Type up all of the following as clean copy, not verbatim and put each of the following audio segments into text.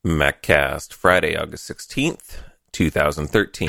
MacCast, Friday, August 16th, 2013.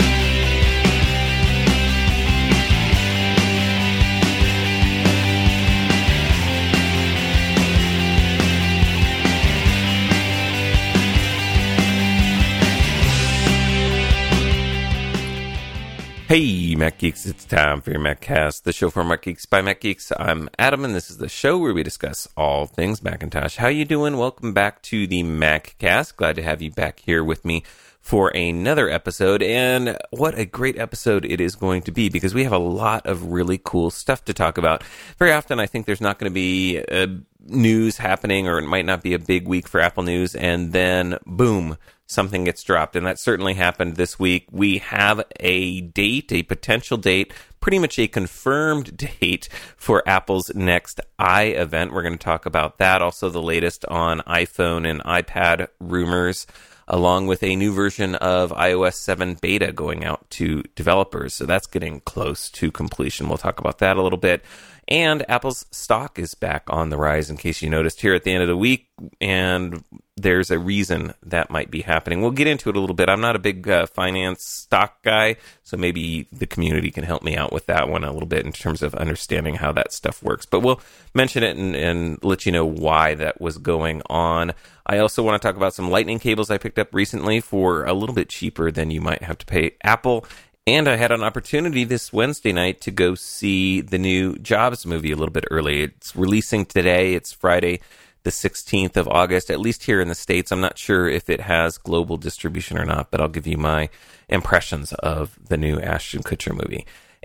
Hey, Mac Geeks, it's time for your MacCast, the show for Mac Geeks by Mac Geeks. I'm Adam, and this is the show where we discuss all things Macintosh. How you doing? Welcome back to the MacCast. Glad to have you back here with me for another episode, and what a great episode it is going to be, because we have a lot of really cool stuff to talk about. Very often, I think there's not going to be news happening, or it might not be a big week for Apple news, and then, boom, something gets dropped, and that certainly happened this week. We have a date, a potential date, pretty much a confirmed date for Apple's next I event. We're going to talk about that, also the latest on iPhone and iPad rumors, along with a new version of iOS 7 beta going out to developers. So that's getting close to completion. We'll talk about that a little bit. And Apple's stock is back on the rise, in case you noticed here at the end of the week, and there's a reason that might be happening. We'll get into it a little bit. I'm not a big finance stock guy, so maybe the community can help me out with that one a little bit in terms of understanding how that stuff works. But we'll mention it and let you know why that was going on. I also want to talk about some lightning cables I picked up recently for a little bit cheaper than you might have to pay Apple. And I had an opportunity this Wednesday night to go see the new Jobs movie a little bit early. It's releasing today. It's Friday, the 16th of August, at least here in the States. I'm not sure if it has global distribution or not, but I'll give you my impressions of the new Ashton Kutcher movie.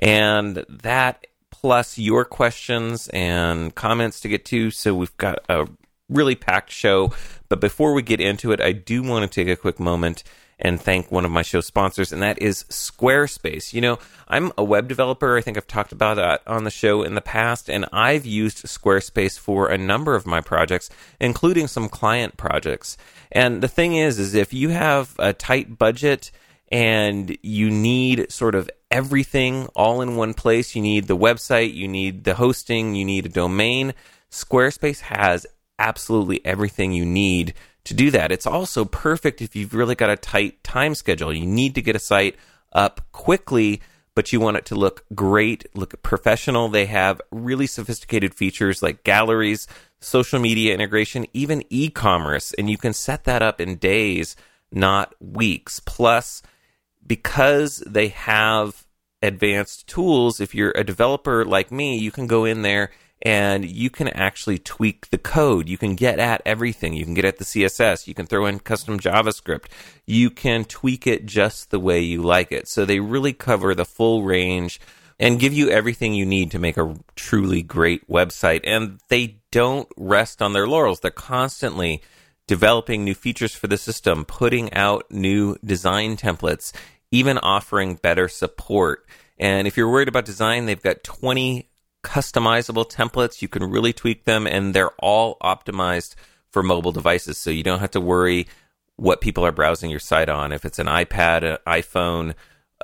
And that, plus your questions and comments to get to. So we've got a really packed show. But before we get into it, I do want to take a quick moment and thank one of my show sponsors, and that is Squarespace. You know, I'm a web developer. I think I've talked about that on the show in the past, and I've used Squarespace for a number of my projects, including some client projects. And the thing is if you have a tight budget and you need sort of everything all in one place, you need the website, you need the hosting, you need a domain, Squarespace has absolutely everything you need to do that. It's also perfect if you've really got a tight time schedule. You need to get a site up quickly, but you want it to look great, look professional. They have really sophisticated features like galleries, social media integration, even e-commerce, and you can set that up in days, not weeks. Plus, because they have advanced tools, if you're a developer like me, you can go in there and you can actually tweak the code. You can get at everything. You can get at the CSS. You can throw in custom JavaScript. You can tweak it just the way you like it. So they really cover the full range and give you everything you need to make a truly great website. And they don't rest on their laurels. They're constantly developing new features for the system, putting out new design templates, even offering better support. And if you're worried about design, they've got 20 customizable templates. You can really tweak them, and they're all optimized for mobile devices, so you don't have to worry what people are browsing your site on. If it's an iPad, an iPhone,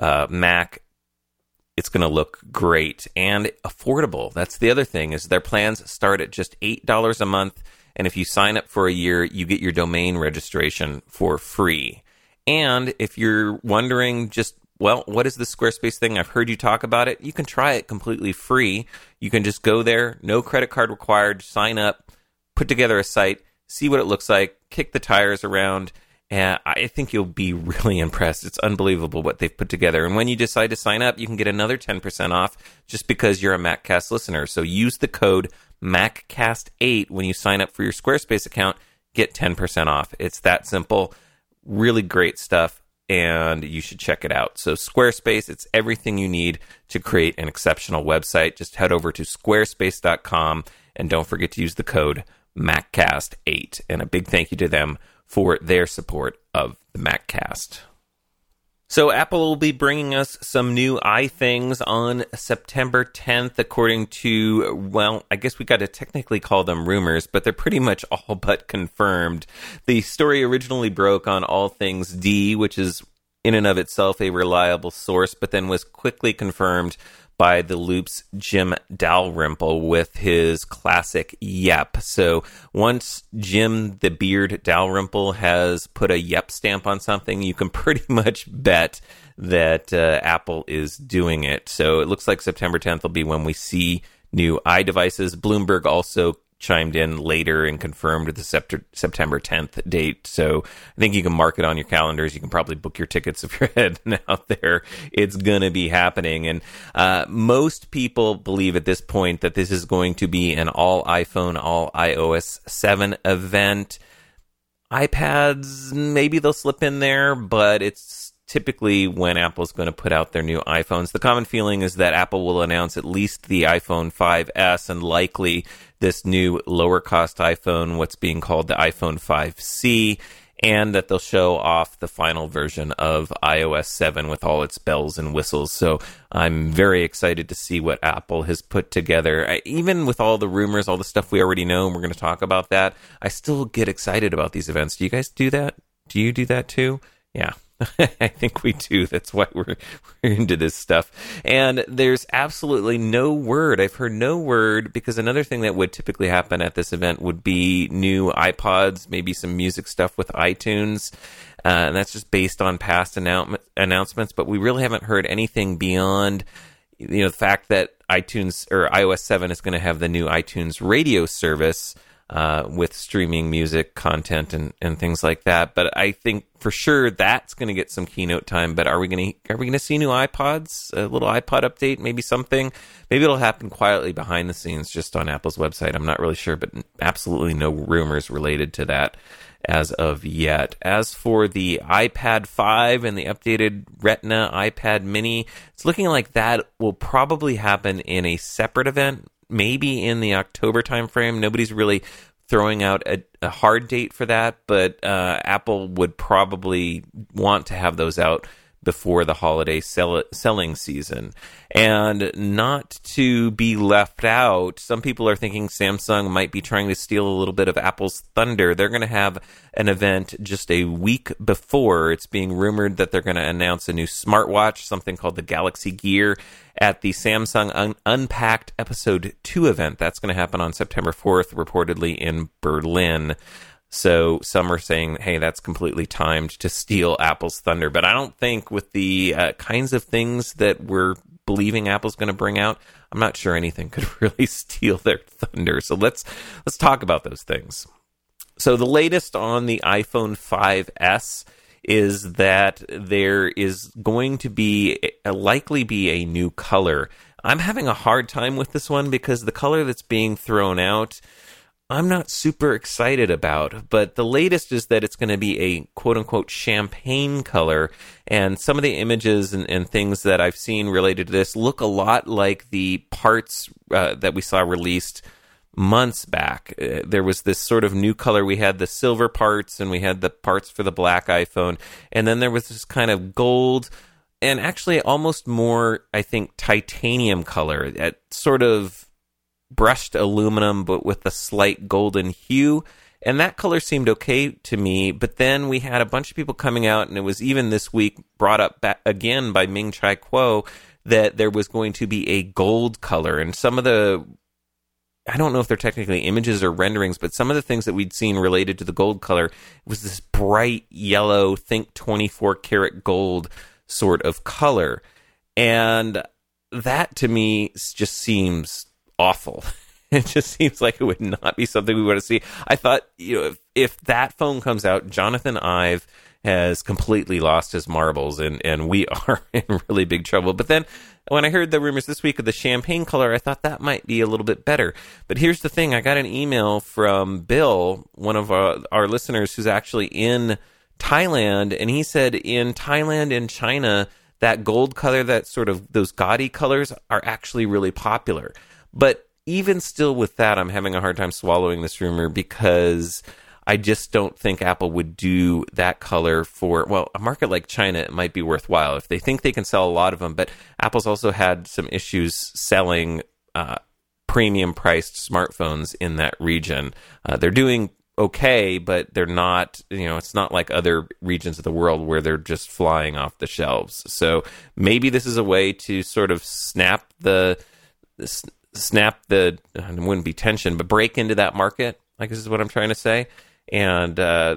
Mac, it's going to look great and affordable. That's the other thing, is their plans start at just $8 a month, and if you sign up for a year, you get your domain registration for free. And if you're wondering what is the Squarespace thing? I've heard you talk about it. You can try it completely free. You can just go there, no credit card required, sign up, put together a site, see what it looks like, kick the tires around, and I think you'll be really impressed. It's unbelievable what they've put together. And when you decide to sign up, you can get another 10% off just because you're a MacCast listener. So use the code MacCast8 when you sign up for your Squarespace account. Get 10% off. It's that simple. Really great stuff, and you should check it out. So Squarespace, it's everything you need to create an exceptional website. Just head over to squarespace.com, and don't forget to use the code MacCast8. And a big thank you to them for their support of the MacCast. So Apple will be bringing us some new iThings on September 10th, according to, well, I guess we got to technically call them rumors, but they're pretty much all but confirmed. The story originally broke on All Things D, which is in and of itself a reliable source, but then was quickly confirmed by the Loop's Jim Dalrymple with his classic Yep. So once Jim the Beard Dalrymple has put a Yep stamp on something, you can pretty much bet that Apple is doing it. So it looks like September 10th will be when we see new iDevices. Bloomberg also chimed in later and confirmed the September 10th date. So I think you can mark it on your calendars. You can probably book your tickets if you're heading out there. It's going to be happening. And most people believe at this point that this is going to be an all iPhone, all iOS 7 event. iPads, maybe they'll slip in there, but it's typically when Apple's going to put out their new iPhones. The common feeling is that Apple will announce at least the iPhone 5S and likely this new lower-cost iPhone, what's being called the iPhone 5C, and that they'll show off the final version of iOS 7 with all its bells and whistles. So I'm very excited to see what Apple has put together. Even with all the rumors, all the stuff we already know, and we're going to talk about that, I still get excited about these events. Do you guys do that? Do you do that too? Yeah. I think we do. That's why we're into this stuff. And there's absolutely no word. I've heard no word, because another thing that would typically happen at this event would be new iPods, maybe some music stuff with iTunes. And that's just based on past announcements. But we really haven't heard anything beyond, the fact that iTunes or iOS 7 is going to have the new iTunes radio service with streaming music content and things like that. But I think for sure that's going to get some keynote time. But are we going to see new iPods, a little iPod update, maybe something? Maybe it'll happen quietly behind the scenes just on Apple's website. I'm not really sure, but absolutely no rumors related to that as of yet. As for the iPad 5 and the updated Retina iPad mini, it's looking like that will probably happen in a separate event, maybe in the October timeframe. Nobody's really throwing out a hard date for that, but Apple would probably want to have those out before the holiday selling season. And not to be left out, some people are thinking Samsung might be trying to steal a little bit of Apple's thunder. They're going to have an event just a week before. It's being rumored that they're going to announce a new smartwatch, something called the Galaxy Gear, at the Samsung Unpacked Episode 2 event. That's going to happen on September 4th, reportedly in Berlin. So some are saying, hey, that's completely timed to steal Apple's thunder. But I don't think with the kinds of things that we're believing Apple's going to bring out, I'm not sure anything could really steal their thunder. So let's talk about those things. So the latest on the iPhone 5S is that there is going to likely be a new color. I'm having a hard time with this one because the color that's being thrown out, I'm not super excited about, but the latest is that it's going to be a quote-unquote champagne color, and some of the images and things that I've seen related to this look a lot like the parts that we saw released months back. There was this sort of new color. We had the silver parts, and we had the parts for the black iPhone, and then there was this kind of gold, and actually almost more, I think, titanium color, that sort of brushed aluminum but with a slight golden hue, and that color seemed okay to me. But then we had a bunch of people coming out, and it was even this week brought up back again by Ming-Chi Kuo that there was going to be a gold color, and some of the, I don't know if they're technically images or renderings, but some of the things that we'd seen related to the gold color was this bright yellow, think 24 karat gold sort of color, and that to me just seems awful. It just seems like it would not be something we want to see. I thought, if that phone comes out, Jonathan Ive has completely lost his marbles, and we are in really big trouble. But then when I heard the rumors this week of the champagne color, I thought that might be a little bit better. But here's the thing. I got an email from Bill, one of our listeners who's actually in Thailand, and he said in Thailand and China, that gold color, that sort of those gaudy colors are actually really popular. But even still with that, I'm having a hard time swallowing this rumor because I just don't think Apple would do that color for, well, a market like China. It might be worthwhile if they think they can sell a lot of them. But Apple's also had some issues selling premium priced smartphones in that region. They're doing okay, but they're not, it's not like other regions of the world where they're just flying off the shelves. So maybe this is a way to sort of snap the, it wouldn't be tension, but break into that market, I guess is what I'm trying to say. And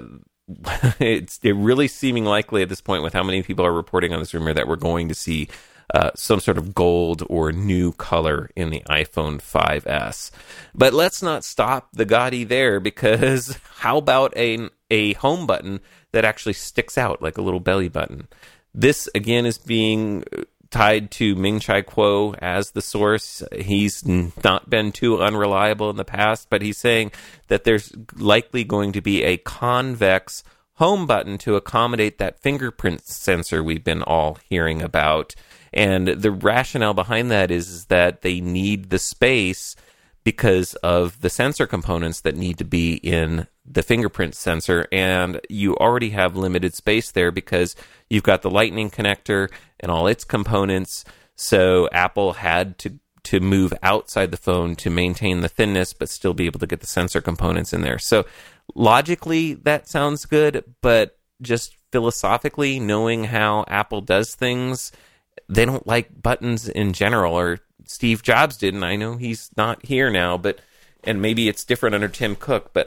it's really seeming likely at this point, with how many people are reporting on this rumor, that we're going to see some sort of gold or new color in the iPhone 5S. But let's not stop the gaudy there, because how about a home button that actually sticks out like a little belly button? This, again, is being tied to Ming-Chi Kuo as the source. He's not been too unreliable in the past, but he's saying that there's likely going to be a convex home button to accommodate that fingerprint sensor we've been all hearing about. And the rationale behind that is that they need the space because of the sensor components that need to be in the fingerprint sensor. And you already have limited space there because you've got the Lightning connector and all its components. So Apple had to move outside the phone to maintain the thinness, but still be able to get the sensor components in there. So logically, that sounds good, but just philosophically, knowing how Apple does things, they don't like buttons in general, or Steve Jobs didn't. I know he's not here now, and maybe it's different under Tim Cook, but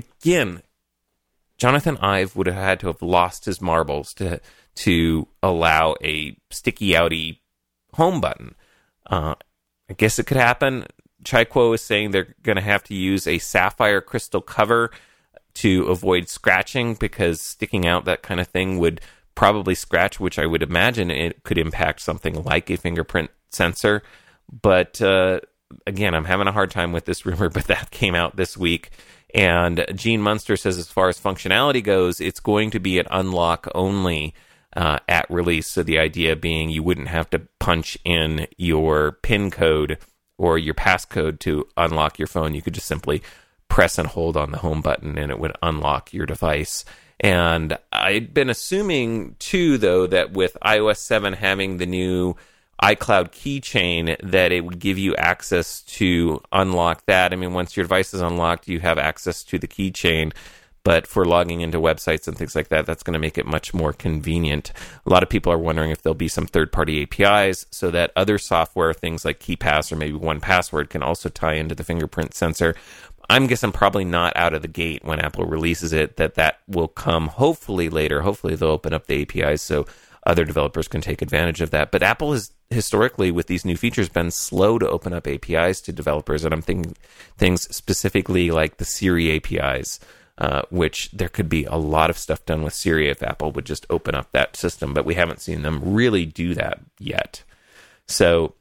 Jonathan Ive would have had to have lost his marbles to allow a sticky outy home button. I guess it could happen. Chi Kuo is saying they're going to have to use a sapphire crystal cover to avoid scratching, because sticking out that kind of thing would probably scratch, which I would imagine it could impact something like a fingerprint sensor. But again, I'm having a hard time with this rumor, but that came out this week. And Gene Munster says, as far as functionality goes, it's going to be an unlock only at release. So the idea being you wouldn't have to punch in your PIN code or your passcode to unlock your phone. You could just simply press and hold on the home button and it would unlock your device. And I'd been assuming, too, though, that with iOS 7 having the new iCloud keychain, that it would give you access to unlock that. I mean, once your device is unlocked, you have access to the keychain. But for logging into websites and things like that, that's going to make it much more convenient. A lot of people are wondering if there'll be some third-party APIs so that other software, things like KeePass or maybe 1Password, can also tie into the fingerprint sensor. I'm guessing probably not out of the gate when Apple releases it, that will come hopefully later. Hopefully they'll open up the APIs so other developers can take advantage of that. But Apple has historically, with these new features, been slow to open up APIs to developers. And I'm thinking things specifically like the Siri APIs, which there could be a lot of stuff done with Siri if Apple would just open up that system. But we haven't seen them really do that yet. So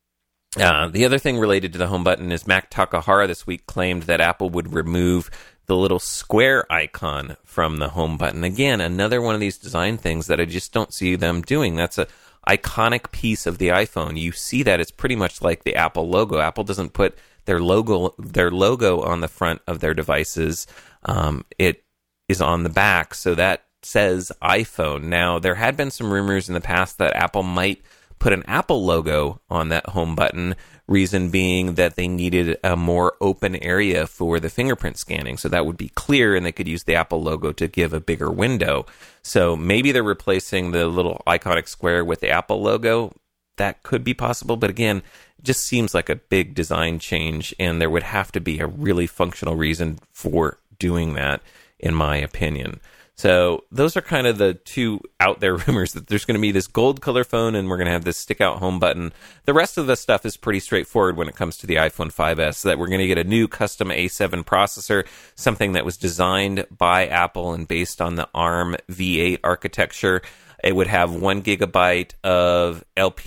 the other thing related to the home button is Mac Takahara this week claimed that Apple would remove the little square icon from the home button. Again, another one of these design things that I just don't see them doing. That's a iconic piece of the iPhone. You see that it's pretty much like the Apple logo. Apple doesn't put their logo on the front of their devices. It is on the back, so that says iPhone. Now, there had been some rumors in the past that Apple might put an Apple logo on that home button, reason being that they needed a more open area for the fingerprint scanning, so that would be clear and they could use the Apple logo to give a bigger window. So maybe they're replacing the little iconic square with the Apple logo. That could be possible, but again, it just seems like a big design change, and there would have to be a really functional reason for doing that, in my opinion. So those are kind of the two out there rumors, that there's going to be this gold color phone and we're going to have this stick out home button. The rest of the stuff is pretty straightforward when it comes to the iPhone 5S, that we're going to get a new custom A7 processor, something that was designed by Apple and based on the ARM V8 architecture. It would have 1 gigabyte of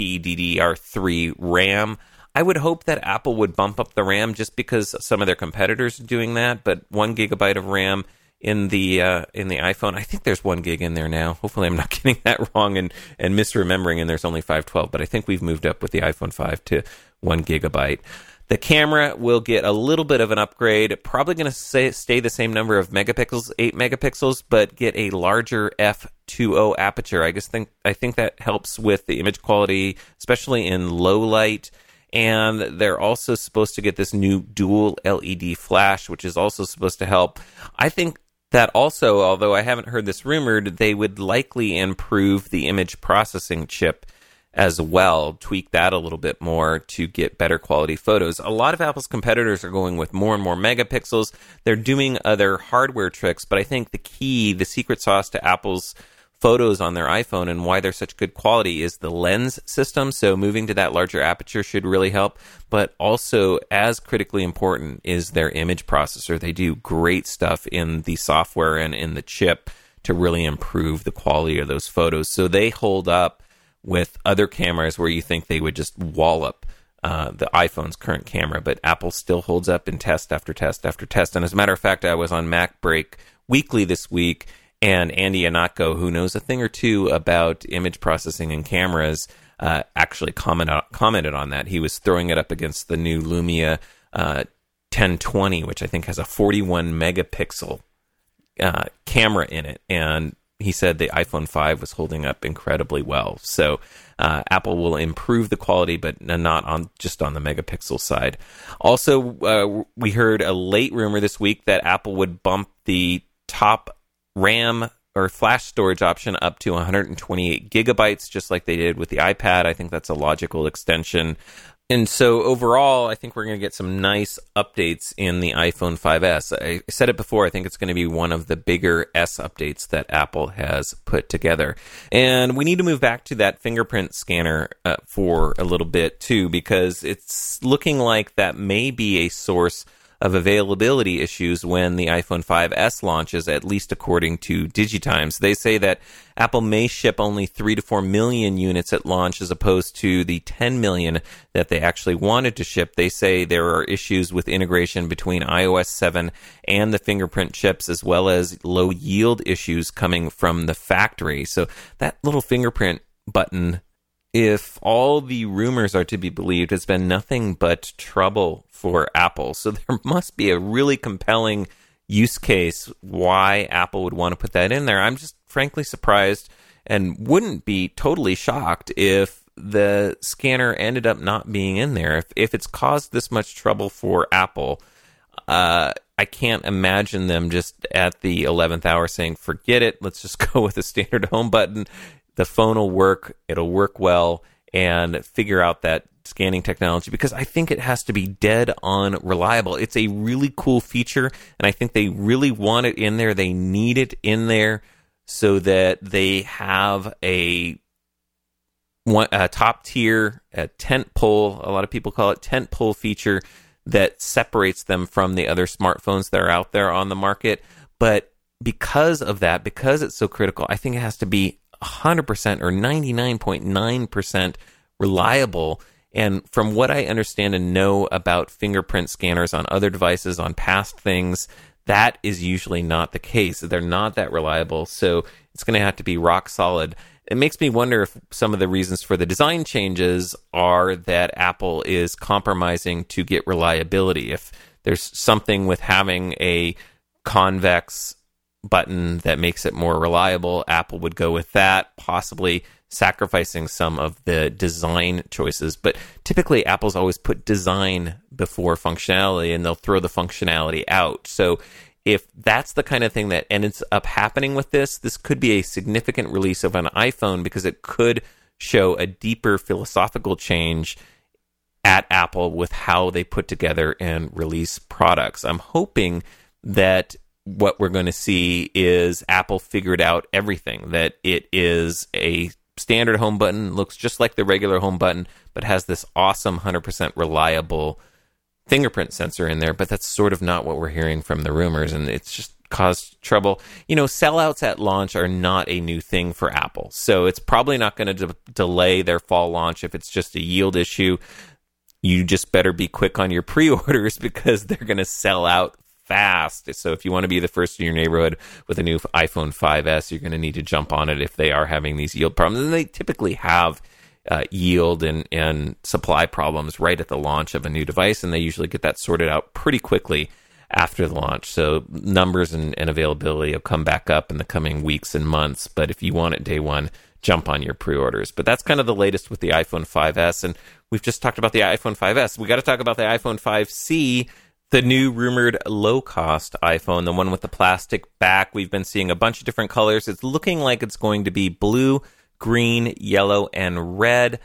LPDDR3 RAM. I would hope that Apple would bump up the RAM just because some of their competitors are doing that, but 1 gigabyte of RAM in the iPhone. I think there's 1 gig in there now. Hopefully I'm not getting that wrong and misremembering, and there's only 512, but I think we've moved up with the iPhone 5 to 1 gigabyte. The camera will get a little bit of an upgrade, probably going to stay the same number of megapixels, 8 megapixels, but get a larger f2.0 aperture. I think that helps with the image quality, especially in low light And they're also supposed to get this new dual LED flash, which is also supposed to help. I think that also, although I haven't heard this rumored, they would likely improve the image processing chip as well, tweak that a little bit more to get better quality photos. A lot of Apple's competitors are going with more and more megapixels. They're doing other hardware tricks, but I think the secret sauce to Apple's photos on their iPhone and why they're such good quality is the lens system. So moving to that larger aperture should really help. But also, as critically important, is their image processor. They do great stuff in the software and in the chip to really improve the quality of those photos. So they hold up with other cameras where you think they would just wallop the iPhone's current camera. But Apple still holds up in test after test after test. And as a matter of fact, I was on Mac Break Weekly this week, and Andy Ihnatko, who knows a thing or two about image processing and cameras, actually commented on that. He was throwing it up against the new Lumia 1020, which I think has a 41 megapixel camera in it. And he said the iPhone 5 was holding up incredibly well. So Apple will improve the quality, but not just on the megapixel side. Also, we heard a late rumor this week that Apple would bump the top RAM or flash storage option up to 128 gigabytes, just like they did with the iPad. I think that's a logical extension. And so overall, I think we're going to get some nice updates in the iPhone 5S. I said it before, I think it's going to be one of the bigger S updates that Apple has put together. And we need to move back to that fingerprint scanner for a little bit too, because it's looking like that may be a source of availability issues when the iPhone 5S launches, at least according to DigiTimes. They say that Apple may ship only 3 to 4 million units at launch as opposed to the 10 million that they actually wanted to ship. They say there are issues with integration between iOS 7 and the fingerprint chips, as well as low yield issues coming from the factory. So that little fingerprint button, if all the rumors are to be believed, has been nothing but trouble for Apple. So there must be a really compelling use case why Apple would want to put that in there. I'm just frankly surprised and wouldn't be totally shocked if the scanner ended up not being in there. If it's caused this much trouble for Apple, I can't imagine them just at the 11th hour saying, forget it, let's just go with a standard home button. The phone will work, it'll work well, and figure out that scanning technology, because I think it has to be dead on reliable. It's a really cool feature, and I think they really want it in there. They need it in there so that they have a top tier, a tent pole, a lot of people call it tent pole feature, that separates them from the other smartphones that are out there on the market. But because of that, because it's so critical, I think it has to be 100% or 99.9% reliable. And from what I understand and know about fingerprint scanners on other devices, on past things, that is usually not the case. They're not that reliable, so it's going to have to be rock solid. It makes me wonder if some of the reasons for the design changes are that Apple is compromising to get reliability. If there's something with having a convex button that makes it more reliable, Apple would go with that, possibly sacrificing some of the design choices. But typically Apple's always put design before functionality, and they'll throw the functionality out. So if that's the kind of thing that ends up happening with this could be a significant release of an iPhone, because it could show a deeper philosophical change at Apple with how they put together and release products. I'm hoping that what we're going to see is Apple figured out everything, that it is a standard home button, looks just like the regular home button, but has this awesome 100% reliable fingerprint sensor in there. But that's sort of not what we're hearing from the rumors, and it's just caused trouble. You know, sellouts at launch are not a new thing for Apple, so it's probably not going to delay their fall launch if it's just a yield issue. You just better be quick on your pre-orders, because they're going to sell out fast. So if you want to be the first in your neighborhood with a new iPhone 5S, you're going to need to jump on it if they are having these yield problems. And they typically have yield and supply problems right at the launch of a new device, and they usually get that sorted out pretty quickly after the launch. So numbers and availability will come back up in the coming weeks and months. But if you want it day one, jump on your pre-orders. But that's kind of the latest with the iPhone 5S. And we've just talked about the iPhone 5S. We got to talk about the iPhone 5C, the new rumored low-cost iPhone, the one with the plastic back. We've been seeing a bunch of different colors. It's looking like it's going to be blue, green, yellow, and red.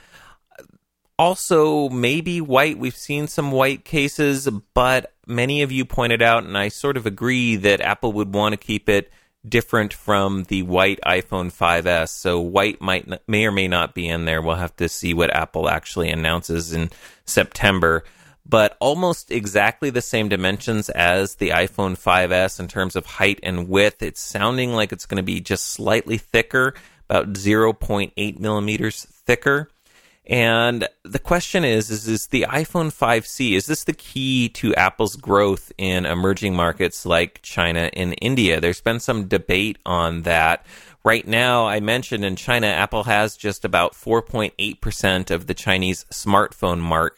Also, maybe white. We've seen some white cases, but many of you pointed out, and I sort of agree, that Apple would want to keep it different from the white iPhone 5S. So white may or may not be in there. We'll have to see what Apple actually announces in September. But almost exactly the same dimensions as the iPhone 5S in terms of height and width. It's sounding like it's going to be just slightly thicker, about 0.8 millimeters thicker. And the question is the iPhone 5C, is this the key to Apple's growth in emerging markets like China and India? There's been some debate on that. Right now, I mentioned in China, Apple has just about 4.8% of the Chinese smartphone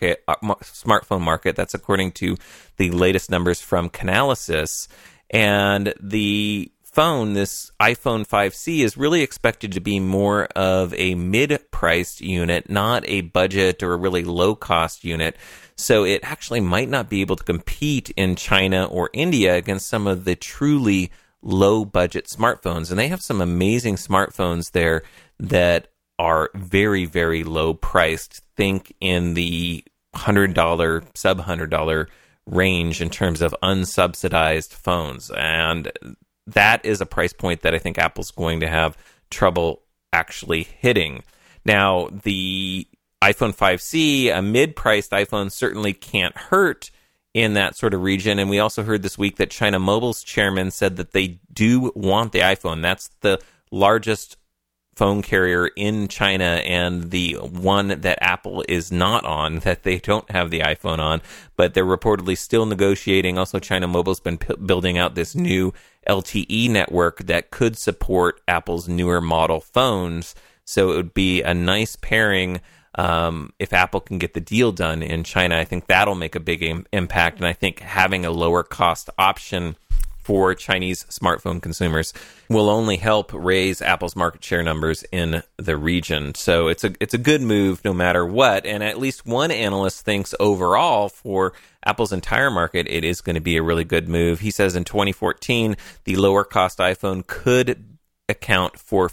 market. That's according to the latest numbers from Canalys. And the phone, this iPhone 5C, is really expected to be more of a mid-priced unit, not a budget or a really low-cost unit. So it actually might not be able to compete in China or India against some of the truly low-budget smartphones. And they have some amazing smartphones there that are very, very low-priced. Think in the $100, sub-$100 range in terms of unsubsidized phones. And that is a price point that I think Apple's going to have trouble actually hitting. Now, the iPhone 5C, a mid-priced iPhone, certainly can't hurt in that sort of region. And we also heard this week that China Mobile's chairman said that they do want the iPhone. That's the largest phone carrier in China and the one that Apple is not on, that they don't have the iPhone on, but they're reportedly still negotiating. Also, China Mobile's been building out this new LTE network that could support Apple's newer model phones. So it would be a nice pairing if Apple can get the deal done in China. I think that'll make a big impact, and I think having a lower cost option for Chinese smartphone consumers will only help raise Apple's market share numbers in the region. So it's a good move no matter what. And at least one analyst thinks overall for Apple's entire market, it is going to be a really good move. He says in 2014, the lower cost iPhone could account for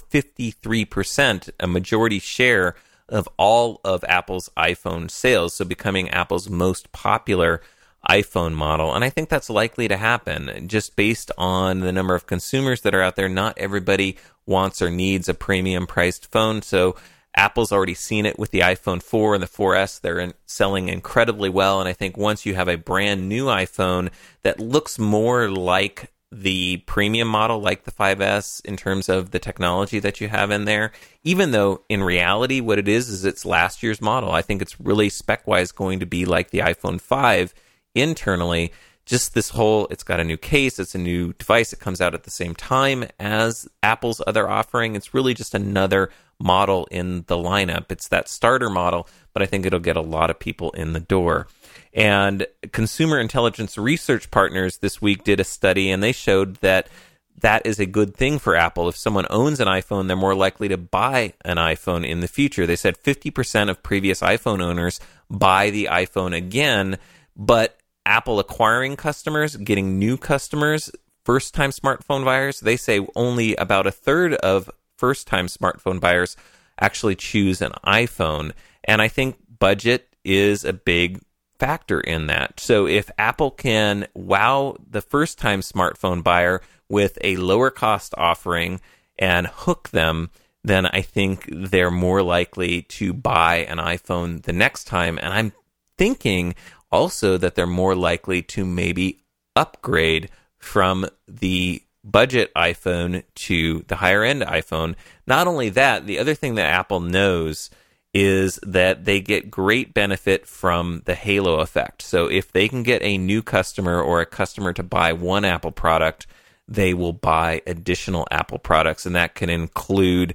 53%, a majority share of all of Apple's iPhone sales. So becoming Apple's most popular iPhone model. And I think that's likely to happen just based on the number of consumers that are out there. Not everybody wants or needs a premium priced phone. So Apple's already seen it with the iPhone 4 and the 4S. They're selling incredibly well. And I think once you have a brand new iPhone that looks more like the premium model, like the 5S, in terms of the technology that you have in there, even though in reality what it is it's last year's model. I think it's really spec-wise going to be like the iPhone 5 internally. Just this whole, it's got a new case, it's a new device, it comes out at the same time as Apple's other offering. It's really just another model in the lineup. It's that starter model, but I think it'll get a lot of people in the door. And Consumer Intelligence Research Partners this week did a study, and they showed that that is a good thing for Apple. If someone owns an iPhone, they're more likely to buy an iPhone in the future. They said 50% of previous iPhone owners buy the iPhone again, but Apple acquiring customers, getting new customers, first-time smartphone buyers, they say only about a third of first-time smartphone buyers actually choose an iPhone. And I think budget is a big factor in that. So if Apple can wow the first-time smartphone buyer with a lower-cost offering and hook them, then I think they're more likely to buy an iPhone the next time. And I'm thinking also that they're more likely to maybe upgrade from the budget iPhone to the higher end iPhone. Not only that, the other thing that Apple knows is that they get great benefit from the halo effect. So if they can get a new customer or a customer to buy one Apple product, they will buy additional Apple products, and that can include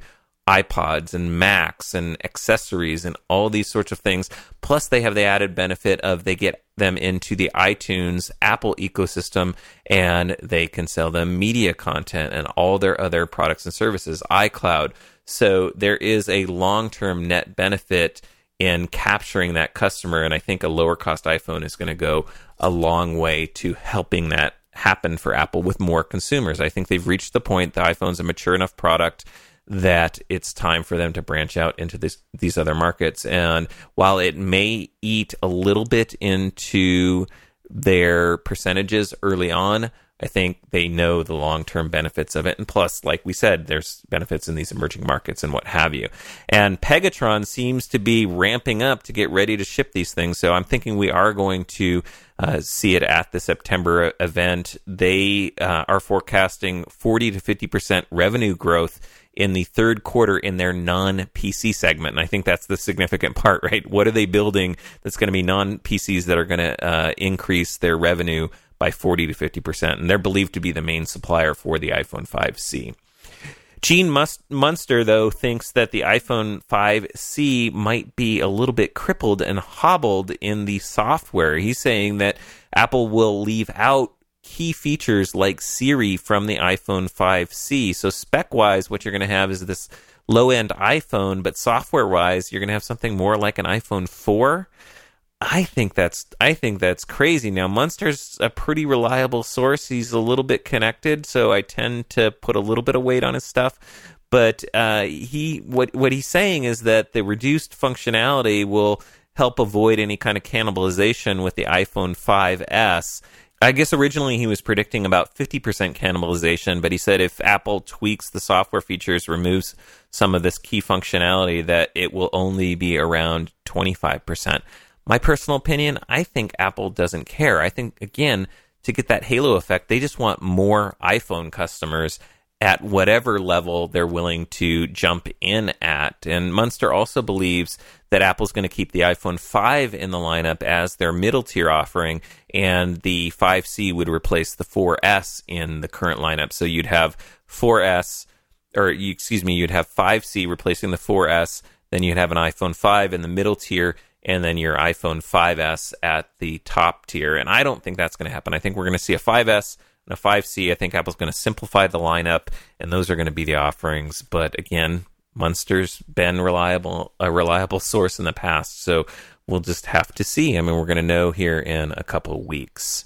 iPods and Macs and accessories and all these sorts of things. Plus, they have the added benefit of they get them into the iTunes Apple ecosystem, and they can sell them media content and all their other products and services, iCloud. So there is a long-term net benefit in capturing that customer, and I think a lower-cost iPhone is going to go a long way to helping that happen for Apple with more consumers. I think they've reached the point the iPhone's a mature enough product that it's time for them to branch out into these other markets. And while it may eat a little bit into their percentages early on, I think they know the long-term benefits of it. And plus, like we said, there's benefits in these emerging markets and what have you. And Pegatron seems to be ramping up to get ready to ship these things. So I'm thinking we are going to see it at the September event. They are forecasting 40 to 50% revenue growth in the third quarter in their non-PC segment. And I think that's the significant part, right? What are they building that's going to be non-PCs that are going to increase their revenue by 40 to 50%? And they're believed to be the main supplier for the iPhone 5C. Gene Munster, though, thinks that the iPhone 5C might be a little bit crippled and hobbled in the software. He's saying that Apple will leave out key features like Siri from the iPhone 5C. So spec-wise, what you're going to have is this low-end iPhone, but software-wise, you're going to have something more like an iPhone 4. I think that's crazy. Now, Munster's a pretty reliable source. He's a little bit connected, so I tend to put a little bit of weight on his stuff. But what he's saying is that the reduced functionality will help avoid any kind of cannibalization with the iPhone 5S. I guess originally he was predicting about 50% cannibalization, but he said if Apple tweaks the software features, removes some of this key functionality, that it will only be around 25%. My personal opinion, I think Apple doesn't care. I think, again, to get that halo effect, they just want more iPhone customers at whatever level they're willing to jump in at. And Munster also believes that Apple's going to keep the iPhone 5 in the lineup as their middle tier offering, and the 5C would replace the 4S in the current lineup. So you'd have you'd have 5C replacing the 4S, then you'd have an iPhone 5 in the middle tier, and then your iPhone 5S at the top tier. And I don't think that's going to happen. I think we're going to see a 5S and a 5C. I think Apple's going to simplify the lineup, and those are going to be the offerings. But again, Munster's been a reliable source in the past, so we'll just have to see. I mean, we're going to know here in a couple of weeks.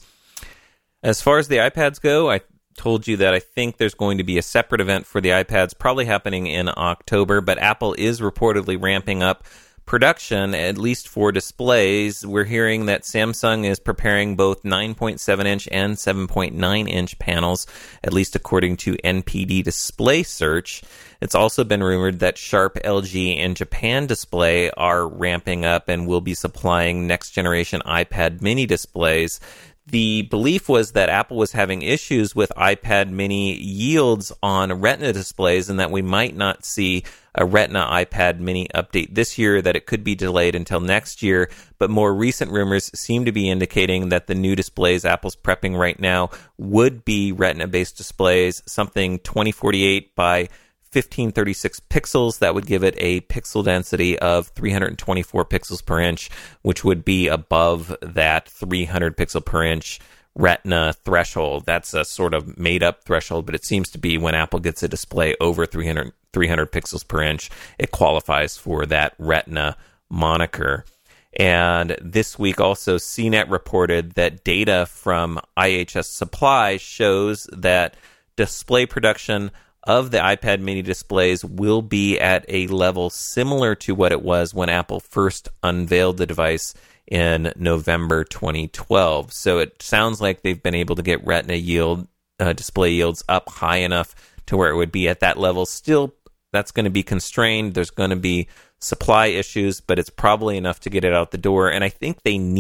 As far as the iPads go, I told you that I think there's going to be a separate event for the iPads, probably happening in October, but Apple is reportedly ramping up production, at least for displays. We're hearing that Samsung is preparing both 9.7-inch and 7.9-inch panels, at least according to NPD Display Search. It's also been rumored that Sharp, LG, and Japan Display are ramping up and will be supplying next-generation iPad mini displays. The belief was that Apple was having issues with iPad mini yields on Retina displays, and that we might not see a Retina iPad mini update this year, that it could be delayed until next year. But more recent rumors seem to be indicating that the new displays Apple's prepping right now would be Retina-based displays, something 2048 by 1536 pixels. That would give it a pixel density of 324 pixels per inch, which would be above that 300 pixel per inch Retina threshold. That's a sort of made-up threshold, but it seems to be when Apple gets a display over 300 pixels per inch, it qualifies for that Retina moniker. And this week also, CNET reported that data from IHS Supply shows that display production of the iPad mini displays will be at a level similar to what it was when Apple first unveiled the device in November 2012. So it sounds like they've been able to get Retina display yields up high enough to where it would be at that level. Still, that's going to be constrained. There's going to be supply issues, but it's probably enough to get it out the door. And I think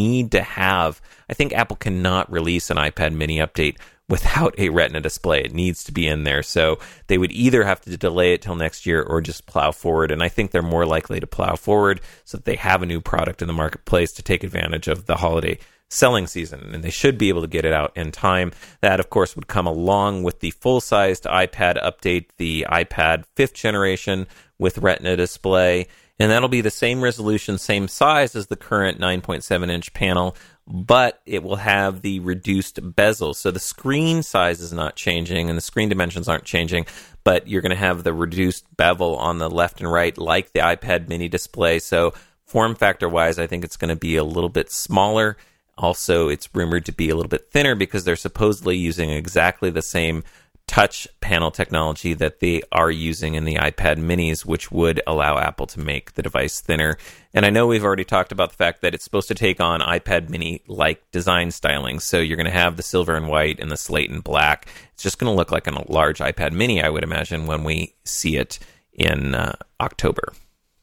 I think Apple cannot release an iPad mini update without a Retina display. It needs to be in there. So they would either have to delay it till next year or just plow forward. And I think they're more likely to plow forward so that they have a new product in the marketplace to take advantage of the holiday selling season, and they should be able to get it out in time. That, of course, would come along with the full-sized iPad update, the iPad 5th generation with Retina display, and that'll be the same resolution, same size as the current 9.7-inch panel, but it will have the reduced bezel. So the screen size is not changing, and the screen dimensions aren't changing, but you're going to have the reduced bevel on the left and right, like the iPad mini display. So form factor-wise, I think it's going to be a little bit smaller. Also, it's rumored to be a little bit thinner because they're supposedly using exactly the same touch panel technology that they are using in the iPad minis, which would allow Apple to make the device thinner. And I know we've already talked about the fact that it's supposed to take on iPad mini-like design styling. So you're going to have the silver and white and the slate and black. It's just going to look like a large iPad mini, I would imagine, when we see it in October.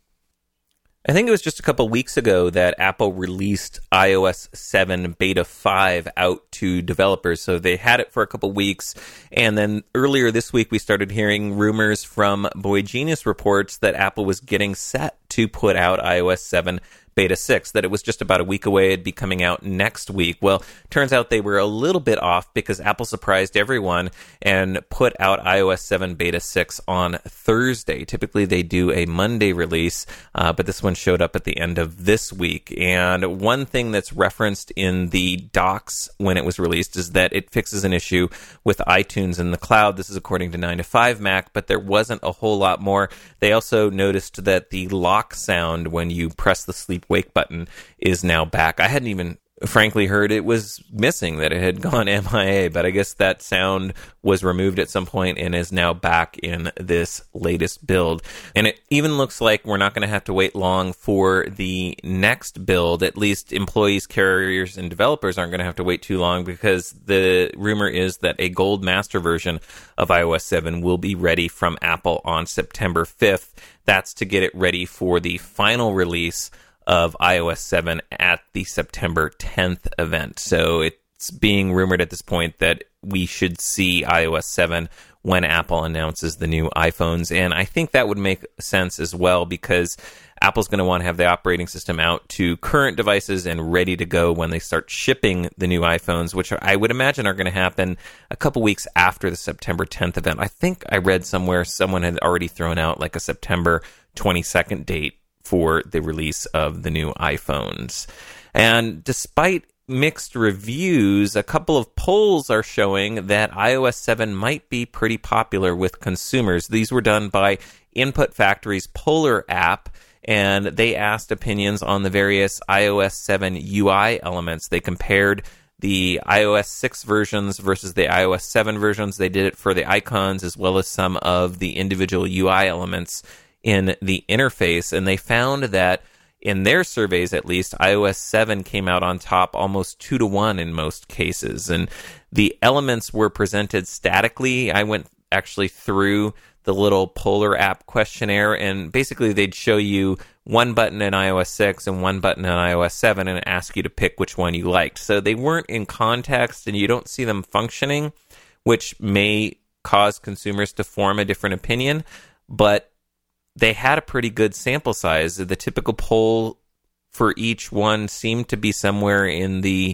I think it was just a couple weeks ago that Apple released iOS 7 Beta 5 out to developers. So they had it for a couple weeks. And then earlier this week, we started hearing rumors from Boy Genius reports that Apple was getting set to put out iOS 7 Beta 6, that it was just about a week away. It'd be coming out next week. Well, turns out they were a little bit off because Apple surprised everyone and put out iOS 7 Beta 6 on Thursday. Typically, they do a Monday release, but this one showed up at the end of this week. And one thing that's referenced in the docs when it was released is that it fixes an issue with iTunes in the cloud. This is according to 9to5Mac, but there wasn't a whole lot more. They also noticed that the lock sound when you press the sleep wake button is now back. I hadn't even frankly heard it was missing, that it had gone MIA, but I guess that sound was removed at some point and is now back in this latest build. And it even looks like we're not going to have to wait long for the next build. At least employees, carriers, and developers aren't going to have to wait too long, because the rumor is that a gold master version of iOS 7 will be ready from Apple on September 5th. That's to get it ready for the final release of iOS 7 at the September 10th event. So it's being rumored at this point that we should see iOS 7 when Apple announces the new iPhones. And I think that would make sense as well, because Apple's going to want to have the operating system out to current devices and ready to go when they start shipping the new iPhones, which I would imagine are going to happen a couple weeks after the September 10th event. I think I read somewhere someone had already thrown out like a September 22nd date for the release of the new iPhones. And despite mixed reviews, a couple of polls are showing that iOS 7 might be pretty popular with consumers. These were done by Input Factory's Polar app, and they asked opinions on the various iOS 7 UI elements. They compared the iOS 6 versions versus the iOS 7 versions. They did it for the icons as well as some of the individual UI elements in the interface, and they found that in their surveys, at least, iOS 7 came out on top almost 2-to-1 in most cases. And the elements were presented statically. I went actually through the little Polar app questionnaire, and basically they'd show you one button in iOS 6 and one button in iOS 7 and ask you to pick which one you liked. So they weren't in context, and you don't see them functioning, which may cause consumers to form a different opinion, but they had a pretty good sample size. The typical poll for each one seemed to be somewhere in the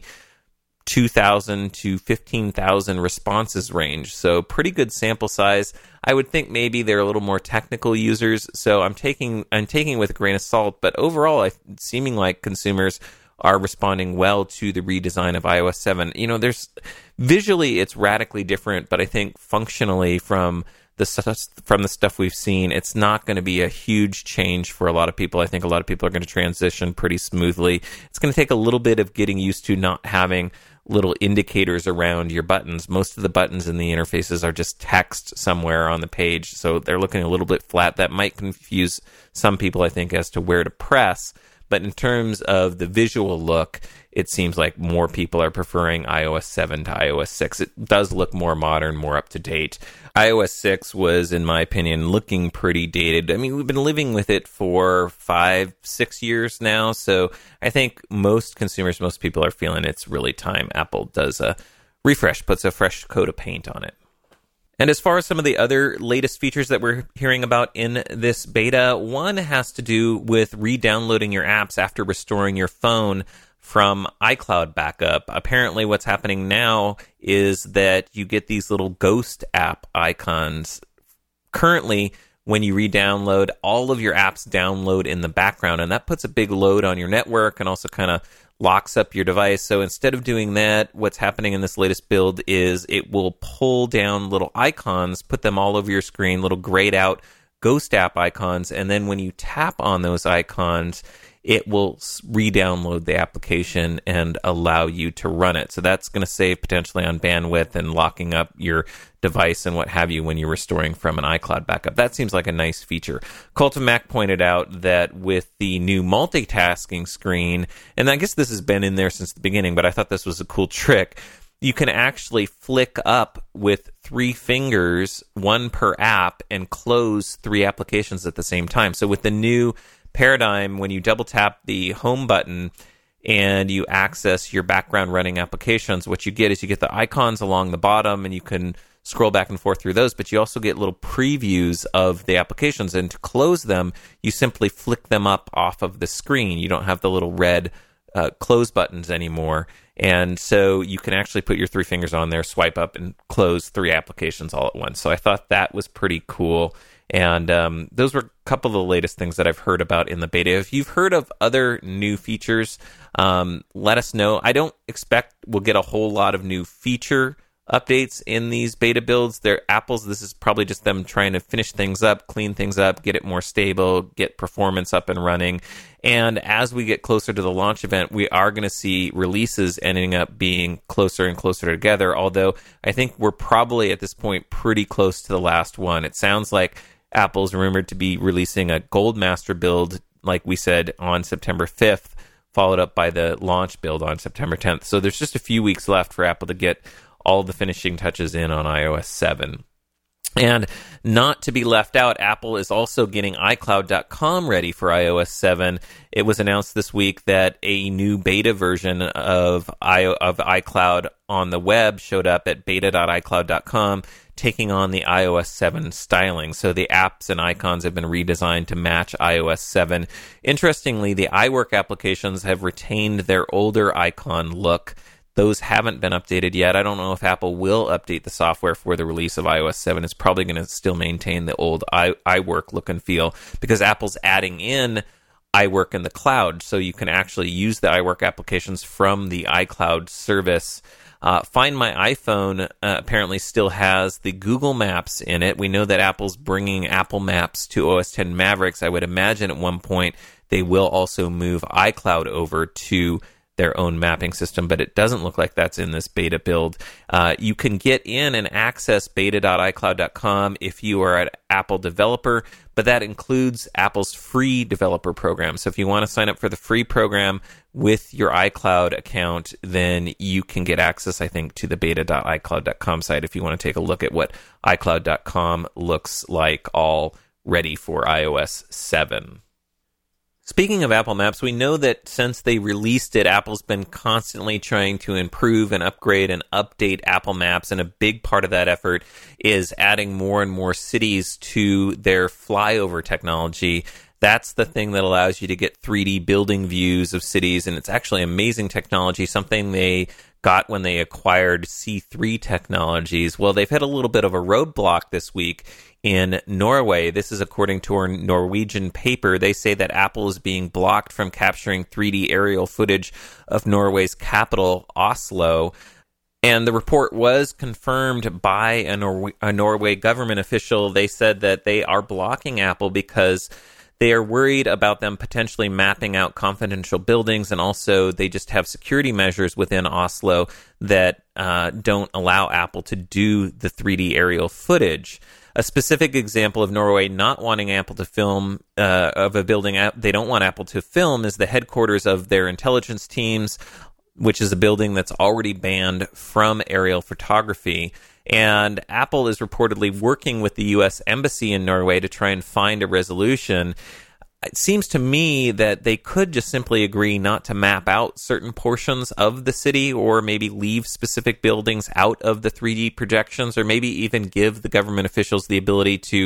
2,000 to 15,000 responses range. So pretty good sample size. I would think maybe they're a little more technical users, so I'm taking with a grain of salt, but overall it's seeming like consumers are responding well to the redesign of iOS 7. You know, visually it's radically different, but I think functionally from the stuff we've seen, it's not going to be a huge change for a lot of people. I think a lot of people are going to transition pretty smoothly. It's going to take a little bit of getting used to not having little indicators around your buttons. Most of the buttons in the interfaces are just text somewhere on the page, so they're looking a little bit flat. That might confuse some people, I think, as to where to press. But in terms of the visual look, it seems like more people are preferring iOS 7 to iOS 6. It does look more modern, more up to date. iOS 6 was, in my opinion, looking pretty dated. I mean, we've been living with it for 5-6 years now, so I think most consumers, most people are feeling it's really time Apple does a refresh, puts a fresh coat of paint on it. And as far as some of the other latest features that we're hearing about in this beta, one has to do with re-downloading your apps after restoring your phone from iCloud backup. Apparently what's happening now is that you get these little ghost app icons. Currently, when you re-download, all of your apps download in the background, and that puts a big load on your network and also kind of locks up your device. So instead of doing that, what's happening in this latest build is it will pull down little icons, put them all over your screen, little grayed out ghost app icons, and then when you tap on those icons, it will re-download the application and allow you to run it. So that's going to save potentially on bandwidth and locking up your device and what have you when you're restoring from an iCloud backup. That seems like a nice feature. Cult of Mac pointed out that with the new multitasking screen, and I guess this has been in there since the beginning, but I thought this was a cool trick, you can actually flick up with 3 fingers, 1 per app, and close 3 applications at the same time. So with the new paradigm, when you double tap the home button and you access your background running applications, what you get is you get the icons along the bottom and you can scroll back and forth through those, but you also get little previews of the applications, and to close them, you simply flick them up off of the screen. You don't have the little red close buttons anymore, and so you can actually put your 3 fingers on there, swipe up, and close 3 applications all at once. So I thought that was pretty cool. And those were a couple of the latest things that I've heard about in the beta. If you've heard of other new features, let us know. I don't expect we'll get a whole lot of new feature updates in these beta builds. This is probably just them trying to finish things up, clean things up, get it more stable, get performance up and running. And as we get closer to the launch event, we are going to see releases ending up being closer and closer together, although I think we're probably at this point pretty close to the last one. It sounds like Apple's rumored to be releasing a Gold Master build, like we said, on September 5th, followed up by the launch build on September 10th. So there's just a few weeks left for Apple to get all the finishing touches in on iOS 7. And not to be left out, Apple is also getting iCloud.com ready for iOS 7. It was announced this week that a new beta version of iCloud on the web showed up at beta.icloud.com, taking on the iOS 7 styling. So the apps and icons have been redesigned to match iOS 7. Interestingly, the iWork applications have retained their older icon look. Those haven't been updated yet. I don't know if Apple will update the software for the release of iOS 7. It's probably going to still maintain the old iWork look and feel, because Apple's adding in iWork in the cloud, so you can actually use the iWork applications from the iCloud service. Find My iPhone apparently still has the Google Maps in it. We know that Apple's bringing Apple Maps to OS X Mavericks. I would imagine at one point they will also move iCloud over to their own mapping system, but it doesn't look like that's in this beta build. You can get in and access beta.icloud.com if you are an Apple developer, but that includes Apple's free developer program. So if you want to sign up for the free program with your iCloud account, then you can get access, I think, to the beta.icloud.com site if you want to take a look at what iCloud.com looks like all ready for iOS 7. Speaking of Apple Maps, we know that since they released it, Apple's been constantly trying to improve and upgrade and update Apple Maps, and a big part of that effort is adding more and more cities to their flyover technology. That's the thing that allows you to get 3D building views of cities, and it's actually amazing technology, something they got when they acquired C3 Technologies. Well, they've had a little bit of a roadblock this week in Norway. This is according to a Norwegian paper. They say that Apple is being blocked from capturing 3D aerial footage of Norway's capital, Oslo. And the report was confirmed by a Norway government official. They said that they are blocking Apple because they are worried about them potentially mapping out confidential buildings, and also they just have security measures within Oslo that don't allow Apple to do the 3D aerial footage. A specific example of Norway not wanting Apple to film of a building they don't want Apple to film is the headquarters of their intelligence teams, which is a building that's already banned from aerial photography. And Apple is reportedly working with the U.S. Embassy in Norway to try and find a resolution. It seems to me that they could just simply agree not to map out certain portions of the city, or maybe leave specific buildings out of the 3D projections, or maybe even give the government officials the ability to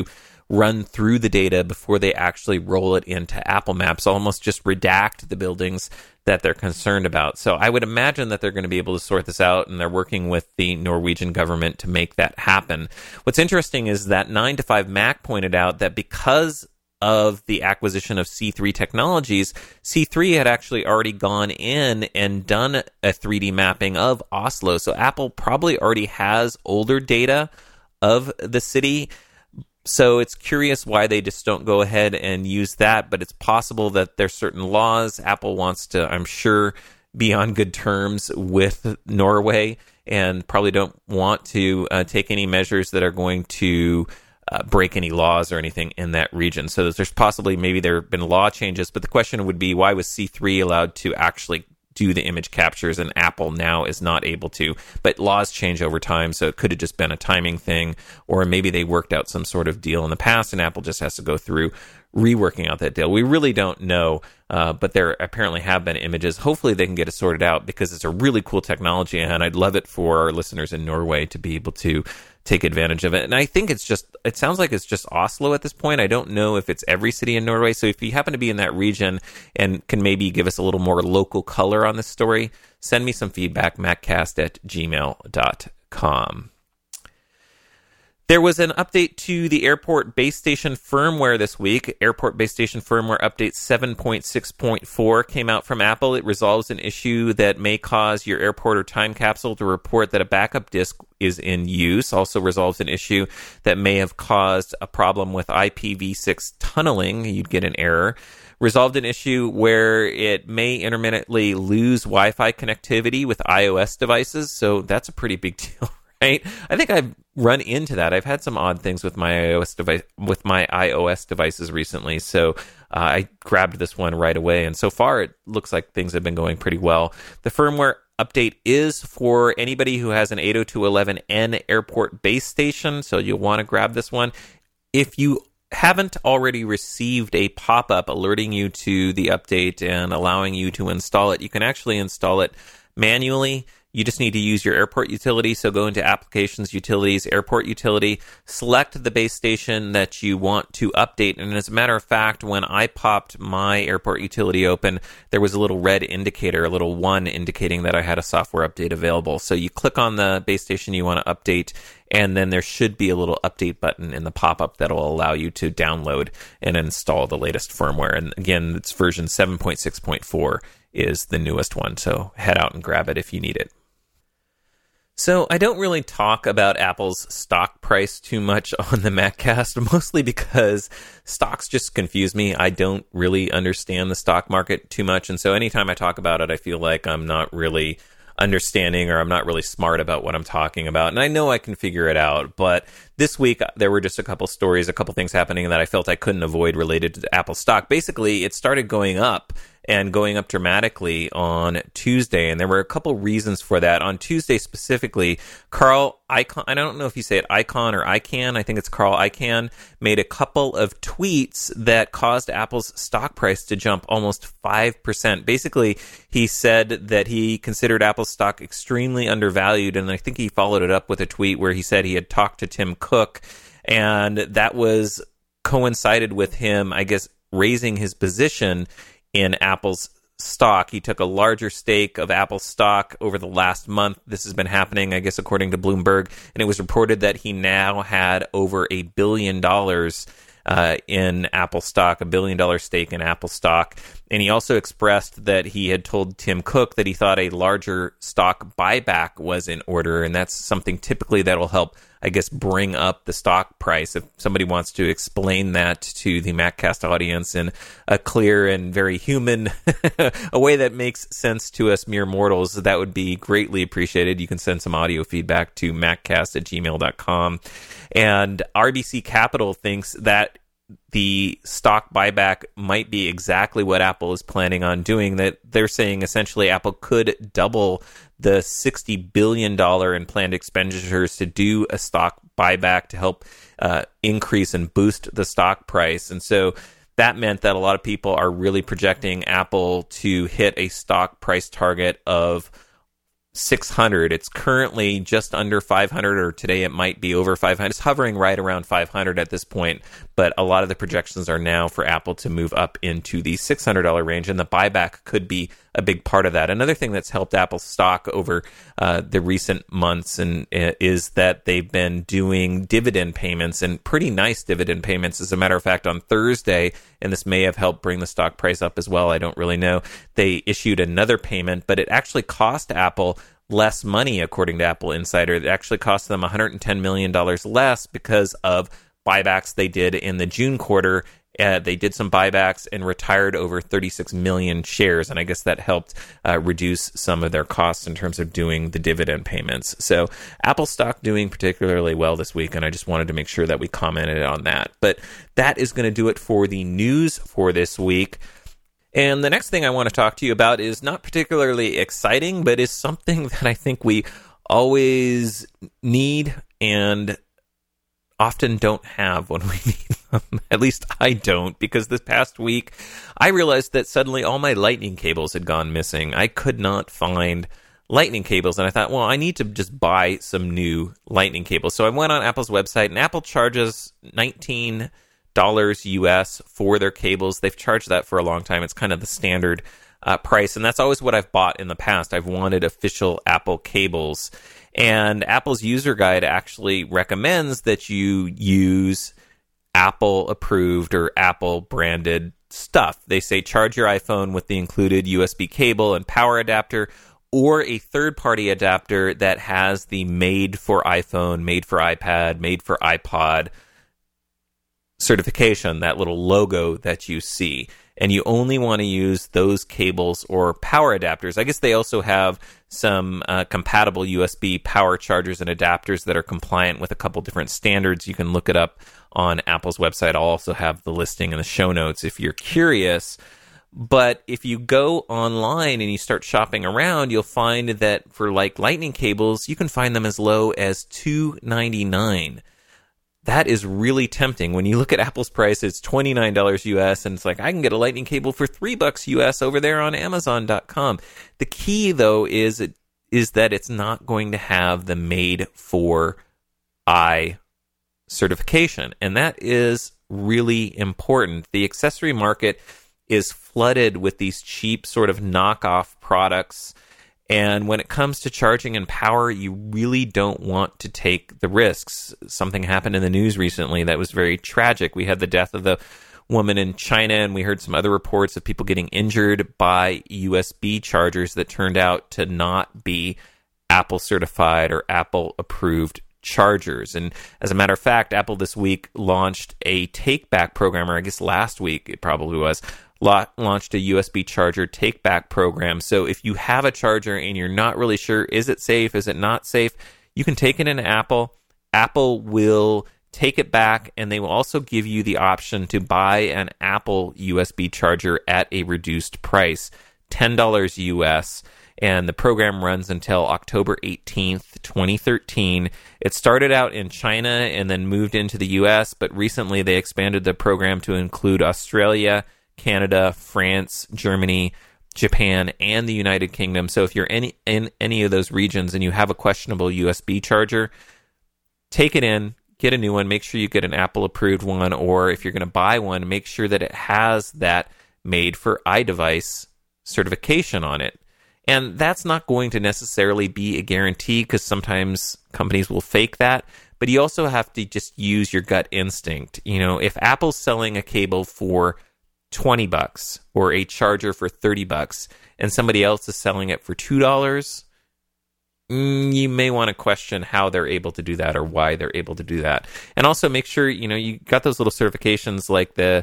run through the data before they actually roll it into Apple Maps, almost just redact the buildings that they're concerned about. So I would imagine that they're going to be able to sort this out, and they're working with the Norwegian government to make that happen. What's interesting is that 9to5Mac pointed out that because of the acquisition of C3 Technologies, C3 had actually already gone in and done a 3D mapping of Oslo. So Apple probably already has older data of the city. So it's curious why they just don't go ahead and use that, but it's possible that there's certain laws. Apple wants to, I'm sure, be on good terms with Norway and probably don't want to take any measures that are going to break any laws or anything in that region. So there's possibly, maybe there have been law changes, but the question would be, why was C3 allowed to actually do the image captures and Apple now is not able to? But laws change over time, so it could have just been a timing thing, or maybe they worked out some sort of deal in the past and Apple just has to go through reworking out that deal. We really don't know, but there apparently have been images. Hopefully they can get it sorted out, because it's a really cool technology, and I'd love it for our listeners in Norway to be able to take advantage of it. And I think it sounds like it's just Oslo at this point. I don't know if it's every city in Norway. So if you happen to be in that region and can maybe give us a little more local color on this story, send me some feedback, maccast@gmail.com. There was an update to the Airport Base Station firmware this week. Airport Base Station firmware update 7.6.4 came out from Apple. It resolves an issue that may cause your airport or time capsule to report that a backup disk is in use. Also resolves an issue that may have caused a problem with IPv6 tunneling. You'd get an error. Resolved an issue where it may intermittently lose Wi-Fi connectivity with iOS devices. So that's a pretty big deal. Right? I think I've run into that. I've had some odd things with my iOS devices recently, so I grabbed this one right away, and so far it looks like things have been going pretty well. The firmware update is for anybody who has an 802.11n Airport Base Station, so you'll want to grab this one. If you haven't already received a pop-up alerting you to the update and allowing you to install it, you can actually install it manually. You just need to use your airport utility. So go into Applications, Utilities, Airport Utility, select the base station that you want to update. And as a matter of fact, when I popped my airport utility open, there was a little red indicator, a little 1 indicating that I had a software update available. So you click on the base station you want to update, and then there should be a little update button in the pop-up that will allow you to download and install the latest firmware. And again, it's version 7.6.4 is the newest one. So head out and grab it if you need it. So I don't really talk about Apple's stock price too much on the MacCast, mostly because stocks just confuse me. I don't really understand the stock market too much. And so anytime I talk about it, I feel like I'm not really understanding, or I'm not really smart about what I'm talking about. And I know I can figure it out, but this week there were just a couple stories, a couple things happening that I felt I couldn't avoid related to Apple stock. Basically, it started going up and going up dramatically on Tuesday, and there were a couple reasons for that. On Tuesday specifically, Carl Icahn, I don't know if you say it Icahn or Icahn, I think it's Carl Icahn, made a couple of tweets that caused Apple's stock price to jump almost 5%. Basically, he said that he considered Apple's stock extremely undervalued, and I think he followed it up with a tweet where he said he had talked to Tim Cook, and that was coincided with him, I guess, raising his position in Apple's stock. He took a larger stake of Apple stock over the last month. This has been happening, I guess, according to Bloomberg, and it was reported that he now had over $1 billion in Apple stock, $1 billion stake in Apple stock. And he also expressed that he had told Tim Cook that he thought a larger stock buyback was in order, and that's something typically that will help, I guess, bring up the stock price. If somebody wants to explain that to the MacCast audience in a clear and very human, a way that makes sense to us mere mortals, that would be greatly appreciated. You can send some audio feedback to maccast@gmail.com. And RBC Capital thinks that the stock buyback might be exactly what Apple is planning on doing, that they're saying essentially Apple could double the $60 billion in planned expenditures to do a stock buyback to help increase and boost the stock price. And so that meant that a lot of people are really projecting Apple to hit a stock price target of 600. It's currently just under 500, or today it might be over 500. It's hovering right around 500 at this point, but a lot of the projections are now for Apple to move up into the $600 range, and the buyback could be a big part of that. Another thing that's helped Apple's stock over the recent months is that they've been doing dividend payments, and pretty nice dividend payments. As a matter of fact, on Thursday, and this may have helped bring the stock price up as well, I don't really know, they issued another payment, but it actually cost Apple less money, according to Apple Insider. It actually cost them $110 million less because of buybacks they did in the June quarter. They did some buybacks and retired over 36 million shares, and I guess that helped reduce some of their costs in terms of doing the dividend payments. So Apple stock doing particularly well this week, and I just wanted to make sure that we commented on that. But that is going to do it for the news for this week. And the next thing I want to talk to you about is not particularly exciting, but is something that I think we always need and often don't have when we need them. At least I don't, because this past week I realized that suddenly all my lightning cables had gone missing. I could not find lightning cables, and I thought, well, I need to just buy some new lightning cables. So I went on Apple's website, and Apple charges $19 US for their cables. They've charged that for a long time. It's kind of the standard price, and that's always what I've bought in the past. I've wanted official Apple cables. And Apple's user guide actually recommends that you use Apple-approved or Apple-branded stuff. They say charge your iPhone with the included USB cable and power adapter, or a third-party adapter that has the made for iPhone, made for iPad, made for iPod certification, that little logo that you see. And you only want to use those cables or power adapters. I guess they also have some compatible USB power chargers and adapters that are compliant with a couple different standards. You can look it up on Apple's website. I'll also have the listing in the show notes if you're curious. But if you go online and you start shopping around, you'll find that for like lightning cables, you can find them as low as $2.99. That is really tempting. When you look at Apple's price, it's $29 US, and it's like, I can get a lightning cable for $3 US over there on Amazon.com. The key, though, is that it's not going to have the made for I certification, and that is really important. The accessory market is flooded with these cheap sort of knockoff products. And when it comes to charging and power, you really don't want to take the risks. Something happened in the news recently that was very tragic. We had the death of the woman in China, and we heard some other reports of people getting injured by USB chargers that turned out to not be Apple certified or Apple approved chargers. And as a matter of fact, Apple this week launched a take-back program, or I guess last week it probably was, launched a USB charger take-back program. So if you have a charger and you're not really sure, is it safe, is it not safe, you can take it into Apple. Apple will take it back, and they will also give you the option to buy an Apple USB charger at a reduced price, $10 US. And the program runs until October 18th, 2013. It started out in China and then moved into the US, but recently they expanded the program to include Australia, Canada, France, Germany, Japan, and the United Kingdom. So if you're in any of those regions and you have a questionable USB charger, take it in, get a new one, make sure you get an Apple-approved one, or if you're going to buy one, make sure that it has that made for iDevice certification on it. And that's not going to necessarily be a guarantee, because sometimes companies will fake that, but you also have to just use your gut instinct. You know, if Apple's selling a cable for $20 or a charger for $30 and somebody else is selling it for $2, you may want to question how they're able to do that or why they're able to do that. And also make sure, you know, you got those little certifications like the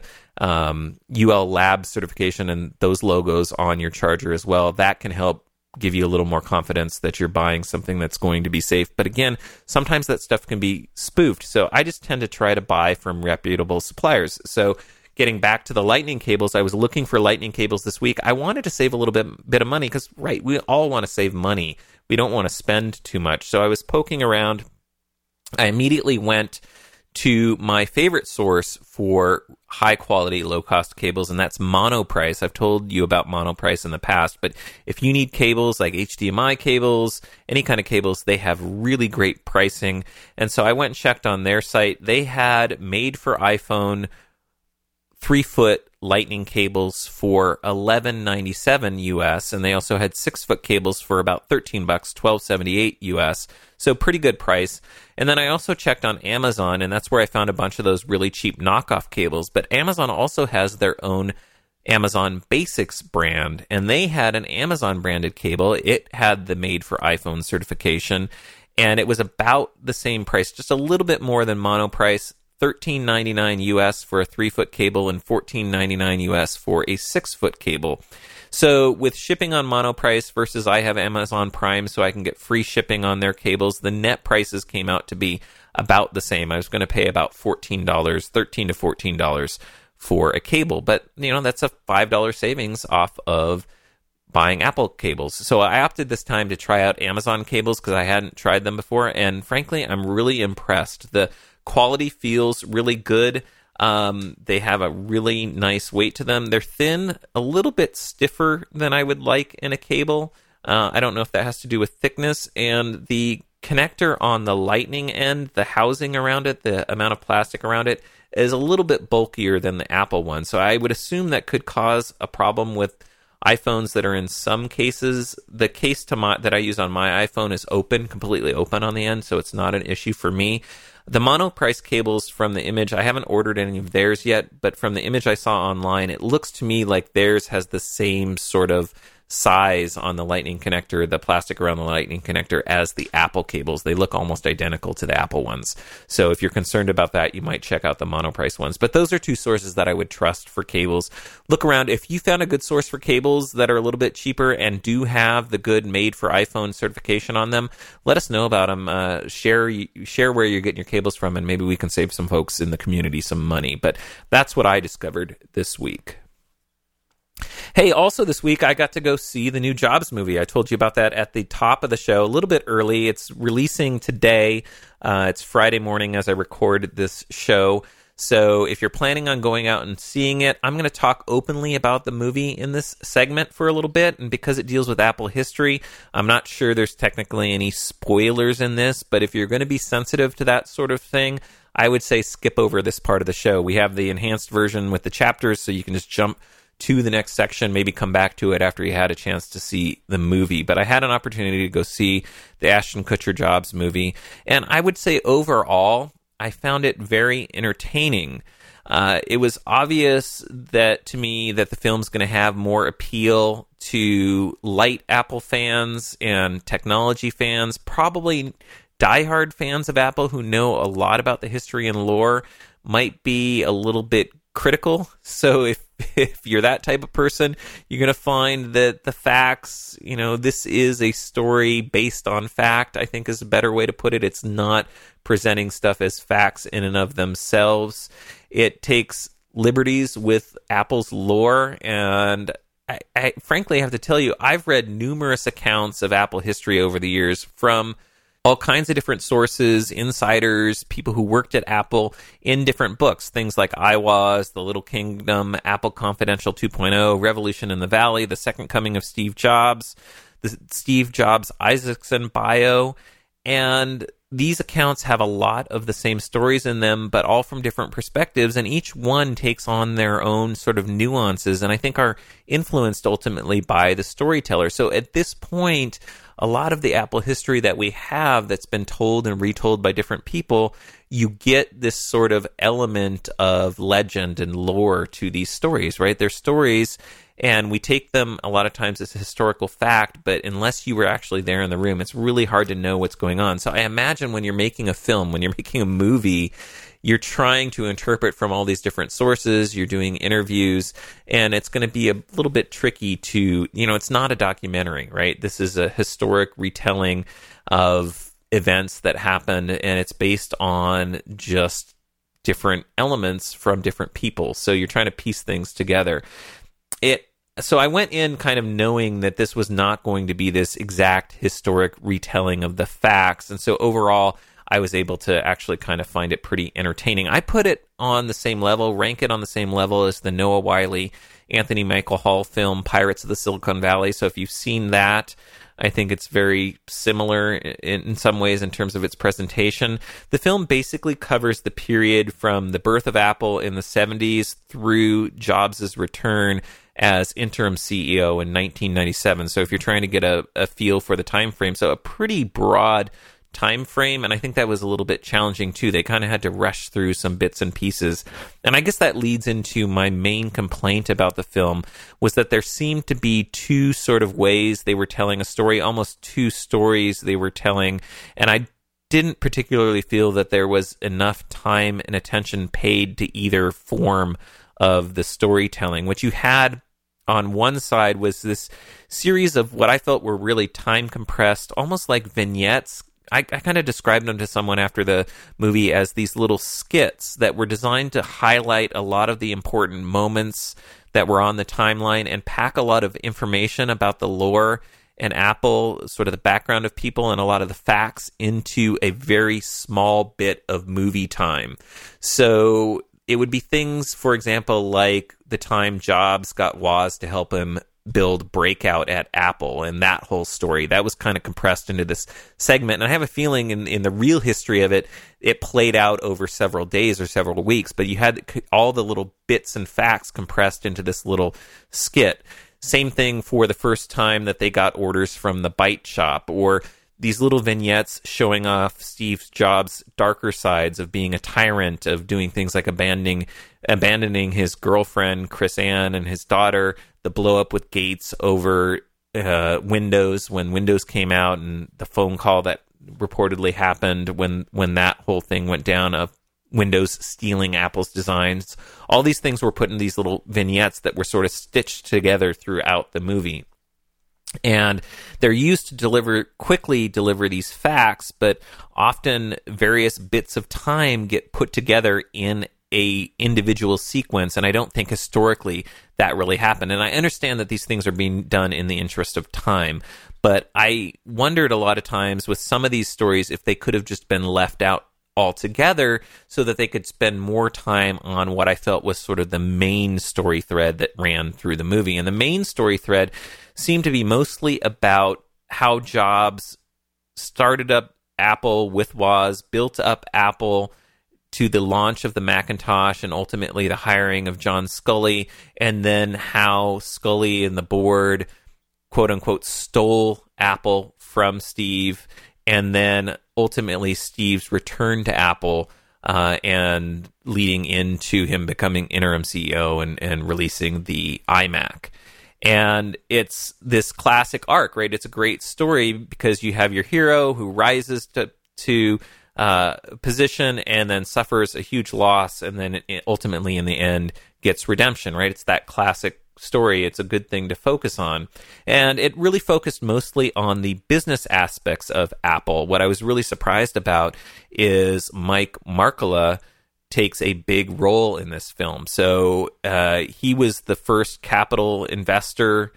UL Lab certification and those logos on your charger as well. That can help give you a little more confidence that you're buying something that's going to be safe. But again, sometimes that stuff can be spoofed. So I just tend to try to buy from reputable suppliers. So getting back to the lightning cables, I was looking for lightning cables this week. I wanted to save a little bit of money because, right, we all want to save money. We don't want to spend too much. So I was poking around. I immediately went to my favorite source for high quality, low cost cables, and that's Monoprice. I've told you about Monoprice in the past, but if you need cables like HDMI cables, any kind of cables, they have really great pricing. And so I went and checked on their site. They had made for iPhone 3-foot lightning cables for $11.97 US, and they also had 6-foot cables for about $13, $12.78 US. So pretty good price. And then I also checked on Amazon, and that's where I found a bunch of those really cheap knockoff cables. But Amazon also has their own Amazon Basics brand, and they had an Amazon branded cable. It had the made for iPhone certification, and it was about the same price, just a little bit more than Monoprice. $13.99 US for a 3-foot cable and $14.99 US for a 6-foot cable. So with shipping on Monoprice versus I have Amazon Prime so I can get free shipping on their cables, the net prices came out to be about the same. I was going to pay about $13 to $14 for a cable, but that's a $5 savings off of buying Apple cables. So I opted this time to try out Amazon cables because I hadn't tried them before, and frankly, I'm really impressed. The quality feels really good. They have a really nice weight to them. They're thin, a little bit stiffer than I would like in a cable. I don't know if that has to do with thickness. And the connector on the Lightning end, the housing around it, the amount of plastic around it, is a little bit bulkier than the Apple one. So I would assume that could cause a problem with iPhones that are in some cases. The case that I use on my iPhone is completely open on the end, so it's not an issue for me. The Monoprice cables, from the image, I haven't ordered any of theirs yet, but from the image I saw online, it looks to me like theirs has the same sort of size on the Lightning connector, the plastic around the Lightning connector, as the Apple cables. They look almost identical to the Apple ones. So if you're concerned about that, you might check out the Monoprice ones. But those are two sources that I would trust for cables. Look around. If you found a good source for cables that are a little bit cheaper and do have the good made for iPhone certification on them, let us know about them. Share where you're getting your cables from, and maybe we can save some folks in the community some money. But that's what I discovered this week. Hey, also this week, I got to go see the new Jobs movie. I told you about that at the top of the show, a little bit early. It's releasing today. It's Friday morning as I record this show. So if you're planning on going out and seeing it, I'm going to talk openly about the movie in this segment for a little bit. And because it deals with Apple history, I'm not sure there's technically any spoilers in this. But if you're going to be sensitive to that sort of thing, I would say skip over this part of the show. We have the enhanced version with the chapters, so you can just jump to the next section, maybe come back to it after you had a chance to see the movie. But I had an opportunity to go see the Ashton Kutcher Jobs movie, and I would say overall, I found it very entertaining. It was obvious to me that the film's going to have more appeal to light Apple fans and technology fans, probably diehard fans of Apple who know a lot about the history and lore might be a little bit critical. So if you're that type of person, you're going to find that the facts, this is a story based on fact, I think is a better way to put it. It's not presenting stuff as facts in and of themselves. It takes liberties with Apple's lore, and I frankly have to tell you, I've read numerous accounts of Apple history over the years from all kinds of different sources, insiders, people who worked at Apple in different books. Things like I Was, The Little Kingdom, Apple Confidential 2.0, Revolution in the Valley, The Second Coming of Steve Jobs, the Steve Jobs Isaacson bio. And these accounts have a lot of the same stories in them, but all from different perspectives, and each one takes on their own sort of nuances, and I think are influenced ultimately by the storyteller. So at this point, a lot of the Apple history that we have that's been told and retold by different people, you get this sort of element of legend and lore to these stories, right? They're stories, and we take them a lot of times as a historical fact, but unless you were actually there in the room, it's really hard to know what's going on. So I imagine when you're making a film, when you're making a movie, you're trying to interpret from all these different sources, you're doing interviews, and it's going to be a little bit tricky to, it's not a documentary, right? This is a historic retelling of events that happened, and it's based on just different elements from different people. So you're trying to piece things together. So I went in kind of knowing that this was not going to be this exact historic retelling of the facts, and so overall, I was able to actually kind of find it pretty entertaining. I put it on the same level, rank it on the same level as the Noah Wyle, Anthony Michael Hall film, Pirates of the Silicon Valley. So if you've seen that, I think it's very similar in some ways in terms of its presentation. The film basically covers the period from the birth of Apple in the 70s through Jobs' return as interim CEO in 1997. So if you're trying to get a feel for the time frame, so a pretty broad time frame, and I think that was a little bit challenging too. They kind of had to rush through some bits and pieces. And I guess that leads into my main complaint about the film, was that there seemed to be two sort of ways they were telling a story, almost two stories they were telling, and I didn't particularly feel that there was enough time and attention paid to either form of the storytelling. What you had on one side was this series of what I felt were really time compressed, almost like vignettes. I kind of described them to someone after the movie as these little skits that were designed to highlight a lot of the important moments that were on the timeline and pack a lot of information about the lore and Apple, sort of the background of people and a lot of the facts into a very small bit of movie time. So it would be things, for example, like the time Jobs got Woz to help him build Breakout at Apple, and that whole story that was kind of compressed into this segment. And I have a feeling in the real history of it, it played out over several days or several weeks, but you had all the little bits and facts compressed into this little skit. Same thing for the first time that they got orders from the Byte Shop, or these little vignettes showing off Steve Jobs' darker sides of being a tyrant, of doing things like abandoning his girlfriend, Chris Ann, and his daughter, the blow up with Gates over Windows when Windows came out, and the phone call that reportedly happened when that whole thing went down of Windows stealing Apple's designs. All these things were put in these little vignettes that were sort of stitched together throughout the movie. And they're used to quickly deliver these facts, but often various bits of time get put together in a individual sequence, and I don't think historically that really happened. And I understand that these things are being done in the interest of time, but I wondered a lot of times with some of these stories if they could have just been left out altogether so that they could spend more time on what I felt was sort of the main story thread that ran through the movie. And the main story thread seemed to be mostly about how Jobs started up Apple with Woz, built up Apple to the launch of the Macintosh and ultimately the hiring of John Sculley, and then how Sculley and the board, quote unquote, stole Apple from Steve, and then ultimately Steve's return to Apple and leading into him becoming interim CEO and releasing the iMac. And it's this classic arc, right? It's a great story because you have your hero who rises to position and then suffers a huge loss, and then ultimately in the end gets redemption, right? It's that classic story. It's a good thing to focus on. And it really focused mostly on the business aspects of Apple. What I was really surprised about is Mike Markkula takes a big role in this film. So he was the first capital investor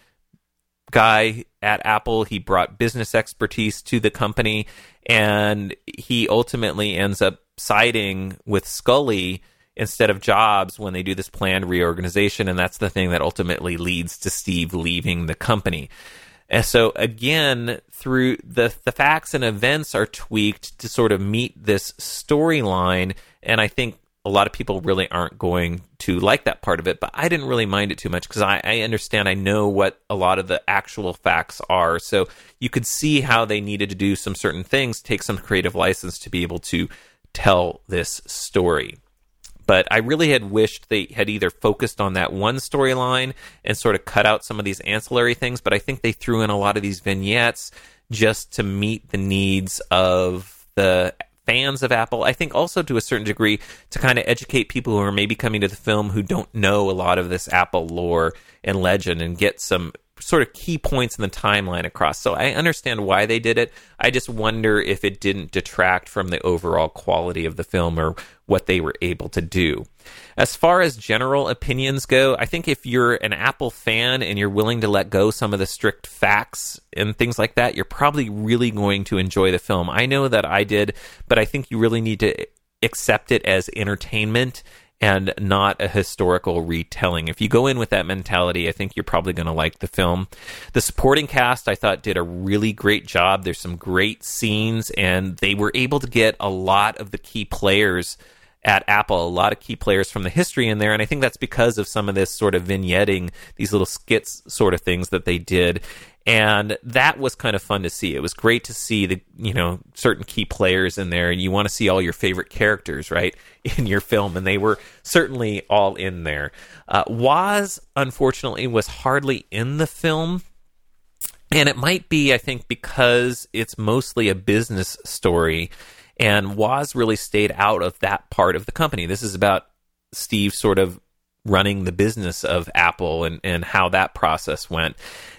guy at Apple. He brought business expertise to the company, and he ultimately ends up siding with Sculley instead of Jobs when they do this planned reorganization, and that's the thing that ultimately leads to Steve leaving the company. And so again, through the facts and events are tweaked to sort of meet this storyline, and I think a lot of people really aren't going to like that part of it, but I didn't really mind it too much because I understand, I know what a lot of the actual facts are, so you could see how they needed to do some certain things, take some creative license to be able to tell this story. But I really had wished they had either focused on that one storyline and sort of cut out some of these ancillary things, but I think they threw in a lot of these vignettes just to meet the needs of the fans of Apple. I think also to a certain degree to kind of educate people who are maybe coming to the film who don't know a lot of this Apple lore and legend and get some sort of key points in the timeline across. So I understand why they did it. I just wonder if it didn't detract from the overall quality of the film or what they were able to do. As far as general opinions go, I think if you're an Apple fan and you're willing to let go some of the strict facts and things like that, you're probably really going to enjoy the film. I know that I did, but I think you really need to accept it as entertainment and not a historical retelling. If you go in with that mentality, I think you're probably going to like the film. The supporting cast, I thought, did a really great job. There's some great scenes, and they were able to get a lot of the key players at Apple, a lot of key players from the history in there, and I think that's because of some of this sort of vignetting, these little skits sort of things that they did. And that was kind of fun to see. It was great to see the, certain key players in there, and you want to see all your favorite characters, right, in your film, and they were certainly all in there. Woz, unfortunately, was hardly in the film, and it might be, I think, because it's mostly a business story, and Woz really stayed out of that part of the company. This is about Steve sort of running the business of Apple and how that process went.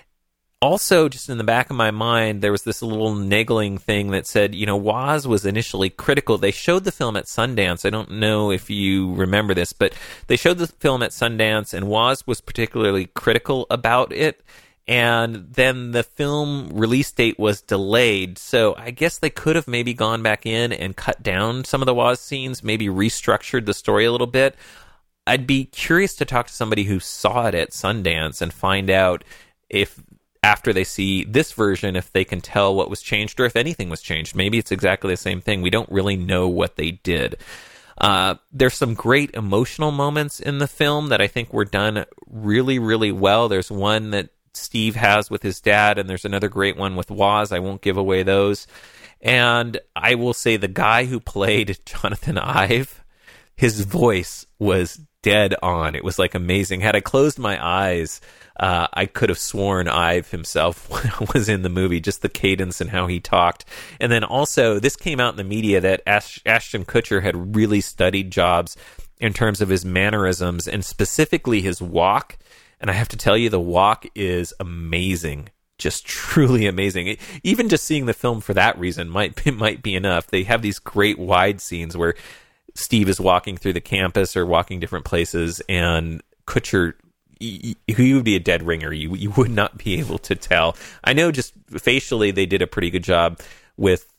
Also, just in the back of my mind, there was this little niggling thing that said, Woz was initially critical. They showed the film at Sundance. I don't know if you remember this, but they showed the film at Sundance, and Woz was particularly critical about it. And then the film release date was delayed. So I guess they could have maybe gone back in and cut down some of the Woz scenes, maybe restructured the story a little bit. I'd be curious to talk to somebody who saw it at Sundance and find out if, after they see this version, if they can tell what was changed or if anything was changed. Maybe it's exactly the same thing. We don't really know what they did. There's some great emotional moments in the film that I think were done really, really well. There's one that Steve has with his dad, and there's another great one with Woz. I won't give away those. And I will say the guy who played Jonathan Ive, his voice was dead on. It was like amazing. Had I closed my eyes, I could have sworn Ive himself was in the movie, just the cadence and how he talked. And then also, this came out in the media that Ashton Kutcher had really studied Jobs in terms of his mannerisms and specifically his walk. And I have to tell you, the walk is amazing. Just truly amazing. Even just seeing the film for that reason might be enough. They have these great wide scenes where Steve is walking through the campus or walking different places, and Kutcher, he would be a dead ringer. You would not be able to tell. I know just facially they did a pretty good job with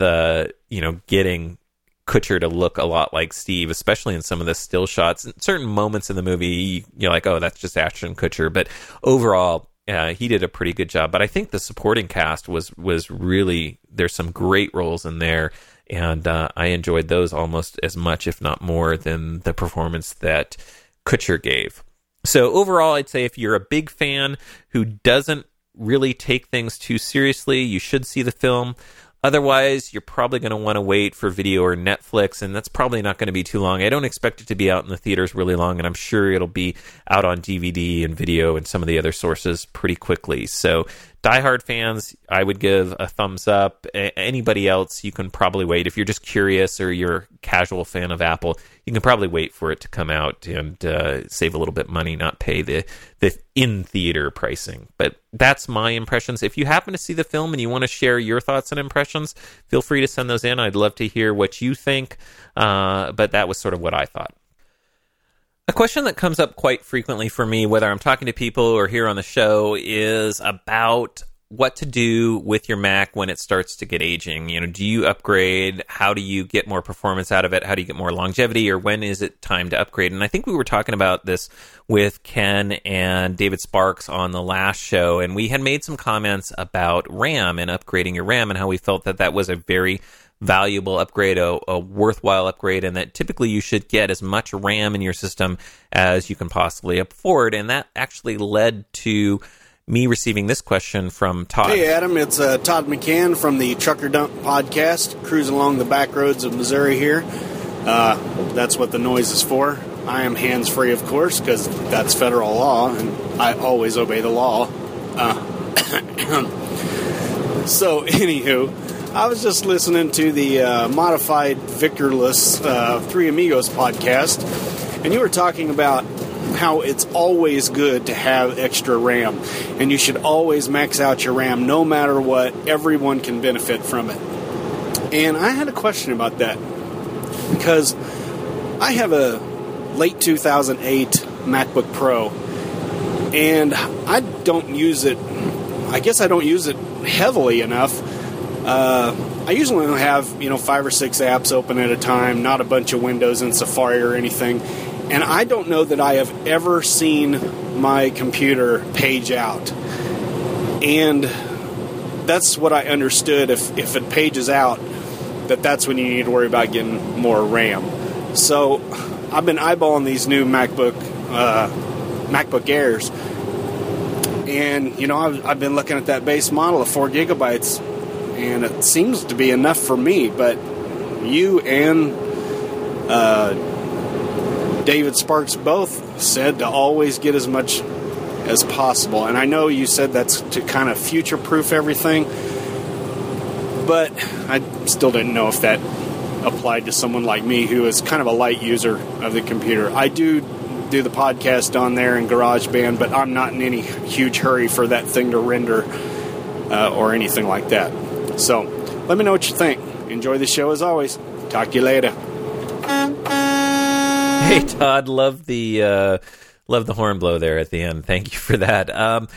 getting Kutcher to look a lot like Steve, especially in some of the still shots. In certain moments in the movie, you're like, oh, that's just Ashton Kutcher. But overall, he did a pretty good job. But I think the supporting cast was really, there's some great roles in there. And I enjoyed those almost as much, if not more, than the performance that Kutcher gave. So overall, I'd say if you're a big fan who doesn't really take things too seriously, you should see the film. Otherwise, you're probably going to want to wait for video or Netflix, and that's probably not going to be too long. I don't expect it to be out in the theaters really long, and I'm sure it'll be out on DVD and video and some of the other sources pretty quickly. So, diehard fans, I would give a thumbs up. Anybody else, you can probably wait. If you're just curious or you're a casual fan of Apple, you can probably wait for it to come out and save a little bit of money, not pay the in-theater pricing. But that's my impressions. If you happen to see the film and you want to share your thoughts and impressions, feel free to send those in. I'd love to hear what you think, but that was sort of what I thought. A question that comes up quite frequently for me, whether I'm talking to people or here on the show, is about what to do with your Mac when it starts to get aging. Do you upgrade? How do you get more performance out of it? How do you get more longevity? Or when is it time to upgrade? And I think we were talking about this with Ken and David Sparks on the last show, and we had made some comments about RAM and upgrading your RAM and how we felt that was a very valuable upgrade, a worthwhile upgrade, and that typically you should get as much RAM in your system as you can possibly afford. And that actually led to me receiving this question from Todd. Hey, Adam, it's Todd McCann from the Trucker Dump podcast, cruising along the back roads of Missouri here. That's what the noise is for. I am hands-free, of course, because that's federal law, and I always obey the law. So, anywho, I was just listening to the modified Victorless Three Amigos podcast, and you were talking about somehow it's always good to have extra RAM, and you should always max out your RAM no matter what. Everyone can benefit from it. And I had a question about that, because I have a late 2008 MacBook Pro, and I don't use it. I guess I don't use it heavily enough. I usually only have 5 or 6 apps open at a time, not a bunch of windows in Safari or anything. And I don't know that I have ever seen my computer page out. And that's what I understood. If it pages out, that's when you need to worry about getting more RAM. So I've been eyeballing these new MacBook Airs. And, I've been looking at that base model of 4 gigabytes, and it seems to be enough for me. But you and David Sparks both said to always get as much as possible. And I know you said that's to kind of future-proof everything, but I still didn't know if that applied to someone like me who is kind of a light user of the computer. I do the podcast on there in GarageBand, but I'm not in any huge hurry for that thing to render or anything like that. So let me know what you think. Enjoy the show as always. Talk to you later. Hey, Todd, love the horn blow there at the end. Thank you for that.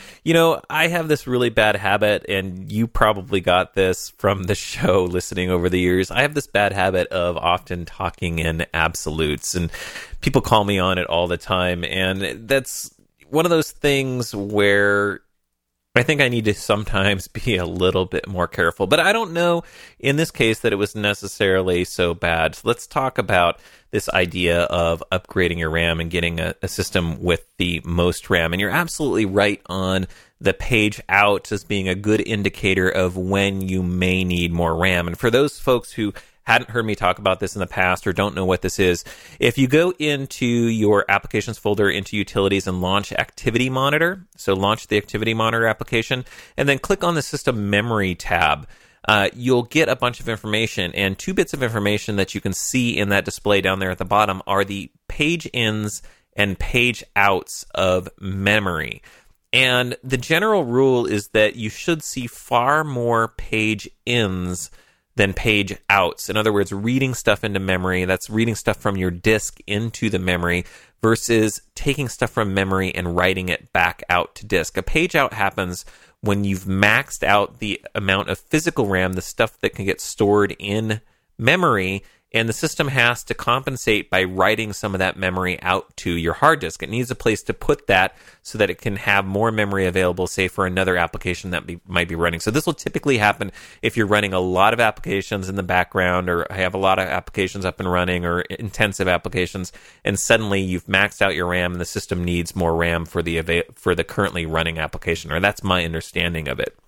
I have this really bad habit, and you probably got this from the show listening over the years. I have this bad habit of often talking in absolutes, and people call me on it all the time. And that's one of those things where I think I need to sometimes be a little bit more careful. But I don't know in this case that it was necessarily so bad. So let's talk about this idea of upgrading your RAM and getting a system with the most RAM. And you're absolutely right on the page out as being a good indicator of when you may need more RAM. And for those folks who hadn't heard me talk about this in the past or don't know what this is, if you go into your applications folder, into utilities, and launch Activity Monitor, so launch the Activity Monitor application, and then click on the System Memory tab, you'll get a bunch of information. And 2 bits of information that you can see in that display down there at the bottom are the page ins and page outs of memory. And the general rule is that you should see far more page ins than page outs. In other words, reading stuff into memory, that's reading stuff from your disk into the memory, versus taking stuff from memory and writing it back out to disk. A page out happens when you've maxed out the amount of physical RAM, the stuff that can get stored in memory, and the system has to compensate by writing some of that memory out to your hard disk. It needs a place to put that so that it can have more memory available, say, for another application that might be running. So this will typically happen if you're running a lot of applications in the background, or have a lot of applications up and running, or intensive applications, and suddenly you've maxed out your RAM and the system needs more RAM for the currently running application, or that's my understanding of it.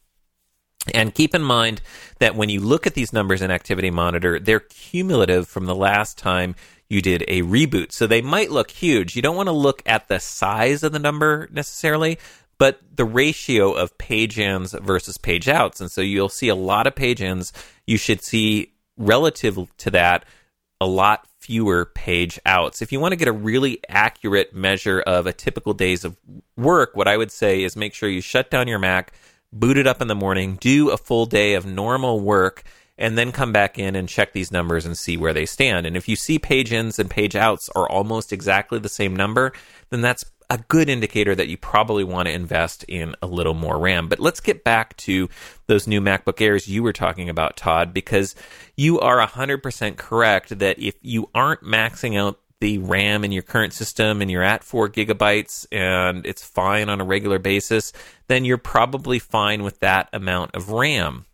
And keep in mind that when you look at these numbers in Activity Monitor, they're cumulative from the last time you did a reboot. So they might look huge. You don't want to look at the size of the number necessarily, but the ratio of page ins versus page outs. And so you'll see a lot of page ins. You should see, relative to that, a lot fewer page outs. If you want to get a really accurate measure of a typical days of work, what I would say is make sure you shut down your Mac, boot it up in the morning, do a full day of normal work, and then come back in and check these numbers and see where they stand. And if you see page ins and page outs are almost exactly the same number, then that's a good indicator that you probably want to invest in a little more RAM. But let's get back to those new MacBook Airs you were talking about, Todd, because you are 100% correct that if you aren't maxing out the RAM in your current system and you're at 4 gigabytes and it's fine on a regular basis, then you're probably fine with that amount of RAM.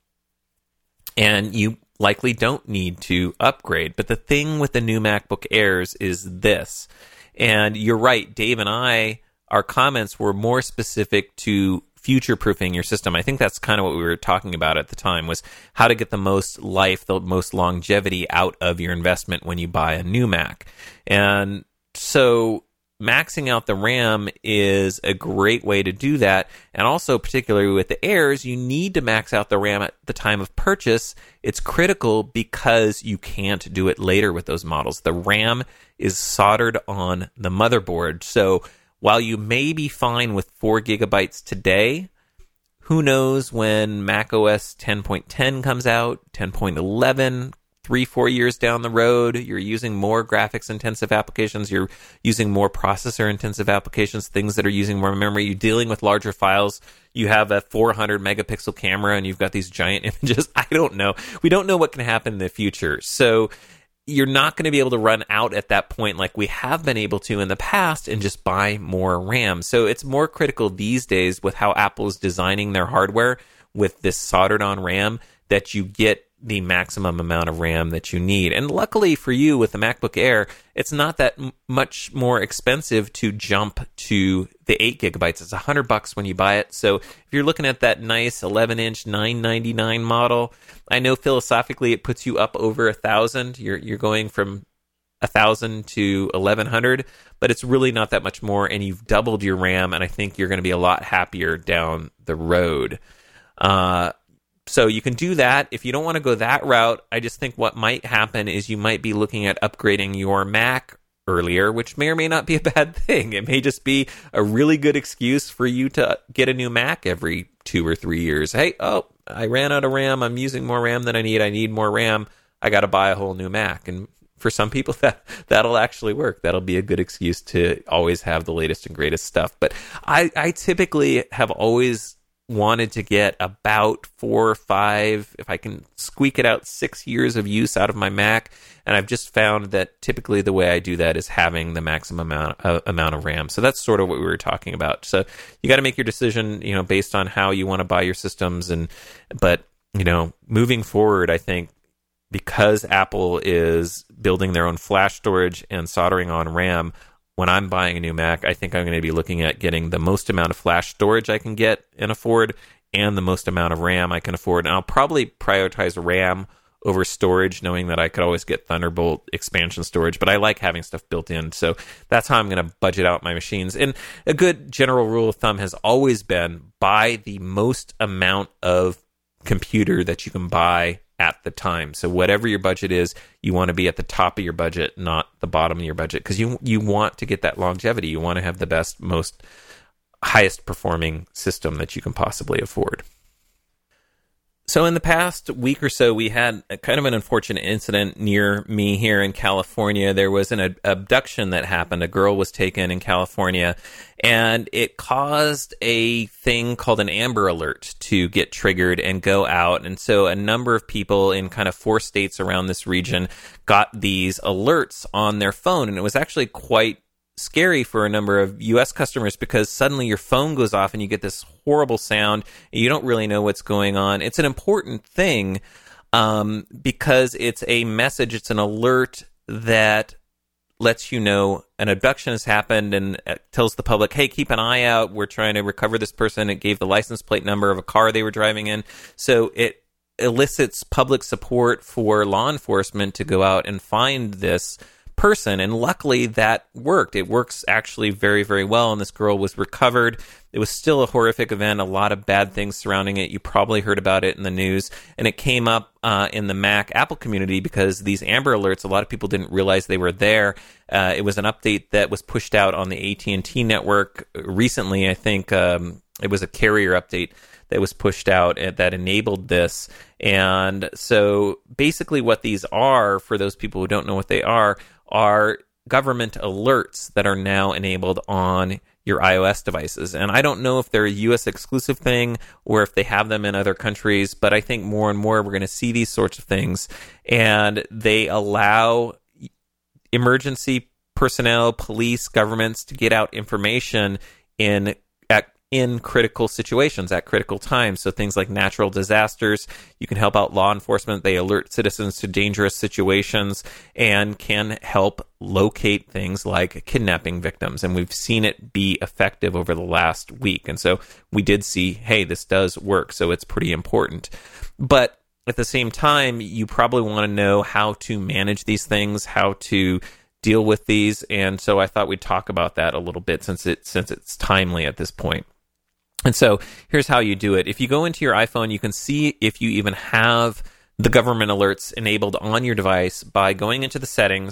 And you likely don't need to upgrade. But the thing with the new MacBook Airs is this. And you're right, Dave and our comments were more specific to future-proofing your system. I think that's kind of what we were talking about at the time, was how to get the most life, the most longevity out of your investment when you buy a new Mac. And so maxing out the RAM is a great way to do that. And also, particularly with the Airs, you need to max out the RAM at the time of purchase. It's critical because you can't do it later with those models. The RAM is soldered on the motherboard. So while you may be fine with 4 gigabytes today, who knows when macOS 10.10 comes out, 10.11, 3-4 years down the road, you're using more graphics-intensive applications, you're using more processor-intensive applications, things that are using more memory, you're dealing with larger files, you have a 400-megapixel camera, and you've got these giant images. I don't know. We don't know what can happen in the future. So you're not going to be able to run out at that point like we have been able to in the past and just buy more RAM. So it's more critical these days with how Apple is designing their hardware with this soldered-on RAM that you get the maximum amount of RAM that you need. And luckily for you with the MacBook Air, it's not that much more expensive to jump to the 8 gigabytes. It's $100 when you buy it. So if you're looking at that nice 11-inch $999 model, I know philosophically it puts you up over 1,000. You're going from 1,000 to 1,100, but it's really not that much more, and you've doubled your RAM, and I think you're going to be a lot happier down the road. So you can do that. If you don't want to go that route, I just think what might happen is you might be looking at upgrading your Mac earlier, which may or may not be a bad thing. It may just be a really good excuse for you to get a new Mac every 2 or 3 years. Hey, I ran out of RAM. I'm using more RAM than I need. I need more RAM. I got to buy a whole new Mac. And for some people, that'll actually work. That'll be a good excuse to always have the latest and greatest stuff. But I typically have always wanted to get about 4 or 5, if I can squeak it out, 6 years of use out of my Mac. And I've just found that typically the way I do that is having the maximum amount of RAM. So that's sort of what we were talking about. So you got to make your decision, based on how you want to buy your systems. But moving forward, I think because Apple is building their own flash storage and soldering on RAM, when I'm buying a new Mac, I think I'm going to be looking at getting the most amount of flash storage I can get and afford and the most amount of RAM I can afford. And I'll probably prioritize RAM over storage, knowing that I could always get Thunderbolt expansion storage, but I like having stuff built in. So that's how I'm going to budget out my machines. And a good general rule of thumb has always been buy the most amount of computer that you can buy at the time. So whatever your budget is, you want to be at the top of your budget, not the bottom of your budget, because you want to get that longevity. You want to have the best, most highest performing system that you can possibly afford. So in the past week or so, we had a kind of an unfortunate incident near me here in California. There was an abduction that happened. A girl was taken in California, and it caused a thing called an Amber Alert to get triggered and go out. And so a number of people in kind of 4 states around this region got these alerts on their phone, and it was actually quite scary for a number of U.S. customers because suddenly your phone goes off and you get this horrible sound and you don't really know what's going on. It's an important thing because it's a message, it's an alert that lets you know an abduction has happened and tells the public, hey, keep an eye out. We're trying to recover this person. It gave the license plate number of a car they were driving in. So it elicits public support for law enforcement to go out and find this person, and luckily that worked. It works actually very, very well, and this girl was recovered. It was still a horrific event, a lot of bad things surrounding it. You probably heard about it in the news, and it came up in the Mac Apple community because these Amber Alerts, a lot of people didn't realize they were there. It was an update that was pushed out on the AT&T network recently. I think it was a carrier update that was pushed out that enabled this. And so basically what these are, for those people who don't know what they are government alerts that are now enabled on your iOS devices. And I don't know if they're a US exclusive thing or if they have them in other countries, but I think more and more we're going to see these sorts of things. And they allow emergency personnel, police, governments to get out information in critical situations at critical times. So things like natural disasters, you can help out law enforcement. They alert citizens to dangerous situations and can help locate things like kidnapping victims. And we've seen it be effective over the last week. And so we did see, hey, this does work. So it's pretty important. But at the same time, you probably want to know how to manage these things, how to deal with these. And so I thought we'd talk about that a little bit since it's timely at this point. And so here's how you do it. If you go into your iPhone, you can see if you even have the government alerts enabled on your device by going into the settings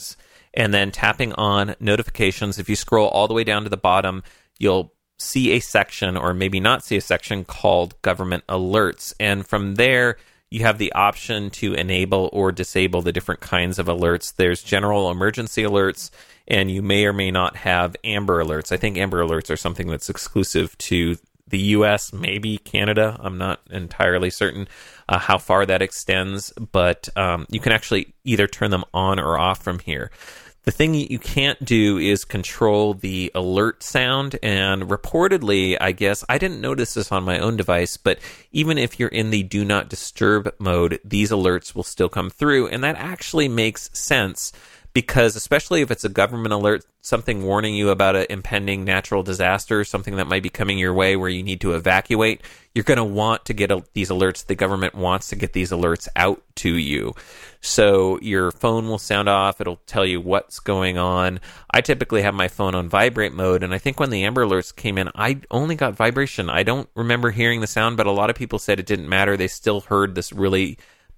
and then tapping on notifications. If you scroll all the way down to the bottom, you'll see a section, or maybe not see a section, called Government Alerts. And from there, you have the option to enable or disable the different kinds of alerts. There's general emergency alerts, and you may or may not have Amber Alerts. I think Amber Alerts are something that's exclusive to the U.S., maybe Canada. I'm not entirely certain how far that extends, but you can actually either turn them on or off from here. The thing you can't do is control the alert sound, and reportedly, I guess, I didn't notice this on my own device, but even if you're in the do not disturb mode, these alerts will still come through, and that actually makes sense, because especially if it's a government alert, something warning you about an impending natural disaster, something that might be coming your way where you need to evacuate, you're going to want to get these alerts. The government wants to get these alerts out to you. So your phone will sound off. It'll tell you what's going on. I typically have my phone on vibrate mode, and I think when the Amber Alerts came in, I only got vibration. I don't remember hearing the sound, but a lot of people said it didn't matter. They still heard this really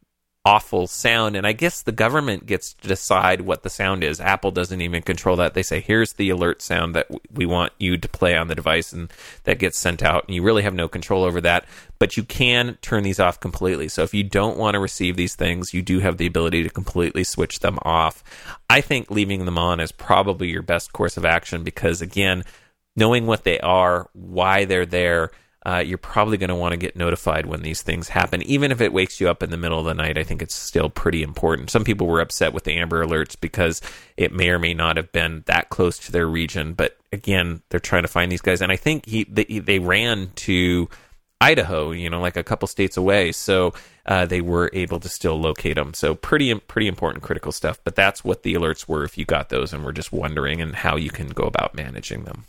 awful sound, and I guess the government gets to decide what the sound is. Apple doesn't even control that. They say, here's the alert sound that we want you to play on the device, and that gets sent out, and you really have no control over that, but you can turn these off completely. So if you don't want to receive these things, you do have the ability to completely switch them off. I think leaving them on is probably your best course of action, because again, knowing what they are, why they're there, you're probably going to want to get notified when these things happen. Even if it wakes you up in the middle of the night, I think it's still pretty important. Some people were upset with the Amber Alerts because it may or may not have been that close to their region. But again, they're trying to find these guys. And I think they ran to Idaho, like a couple states away. So they were able to still locate them. So pretty important critical stuff. But that's what the alerts were if you got those and were just wondering, and how you can go about managing them.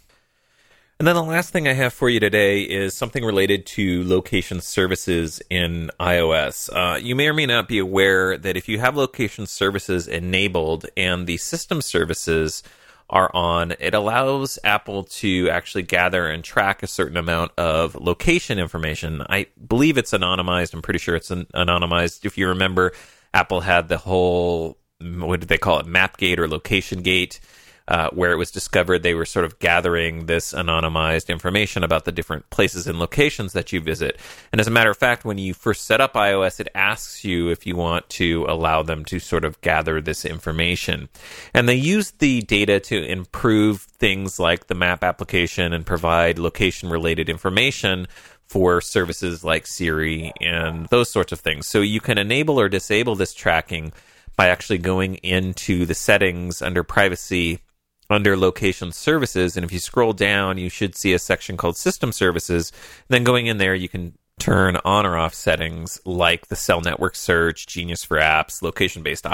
And then the last thing I have for you today is something related to location services in iOS. You may or may not be aware that if you have location services enabled and the system services are on, it allows Apple to actually gather and track a certain amount of location information. I believe it's anonymized. I'm pretty sure it's anonymized. If you remember, Apple had the whole, what did they call it, Mapgate or Location Gate, where it was discovered they were sort of gathering this anonymized information about the different places and locations that you visit. And as a matter of fact, when you first set up iOS, it asks you if you want to allow them to sort of gather this information. And they used the data to improve things like the map application and provide location-related information for services like Siri and those sorts of things. So you can enable or disable this tracking by actually going into the settings under privacy, under location services, and if you scroll down, you should see a section called system services. And then going in there, you can turn on or off settings like the cell network search, Genius for apps, location-based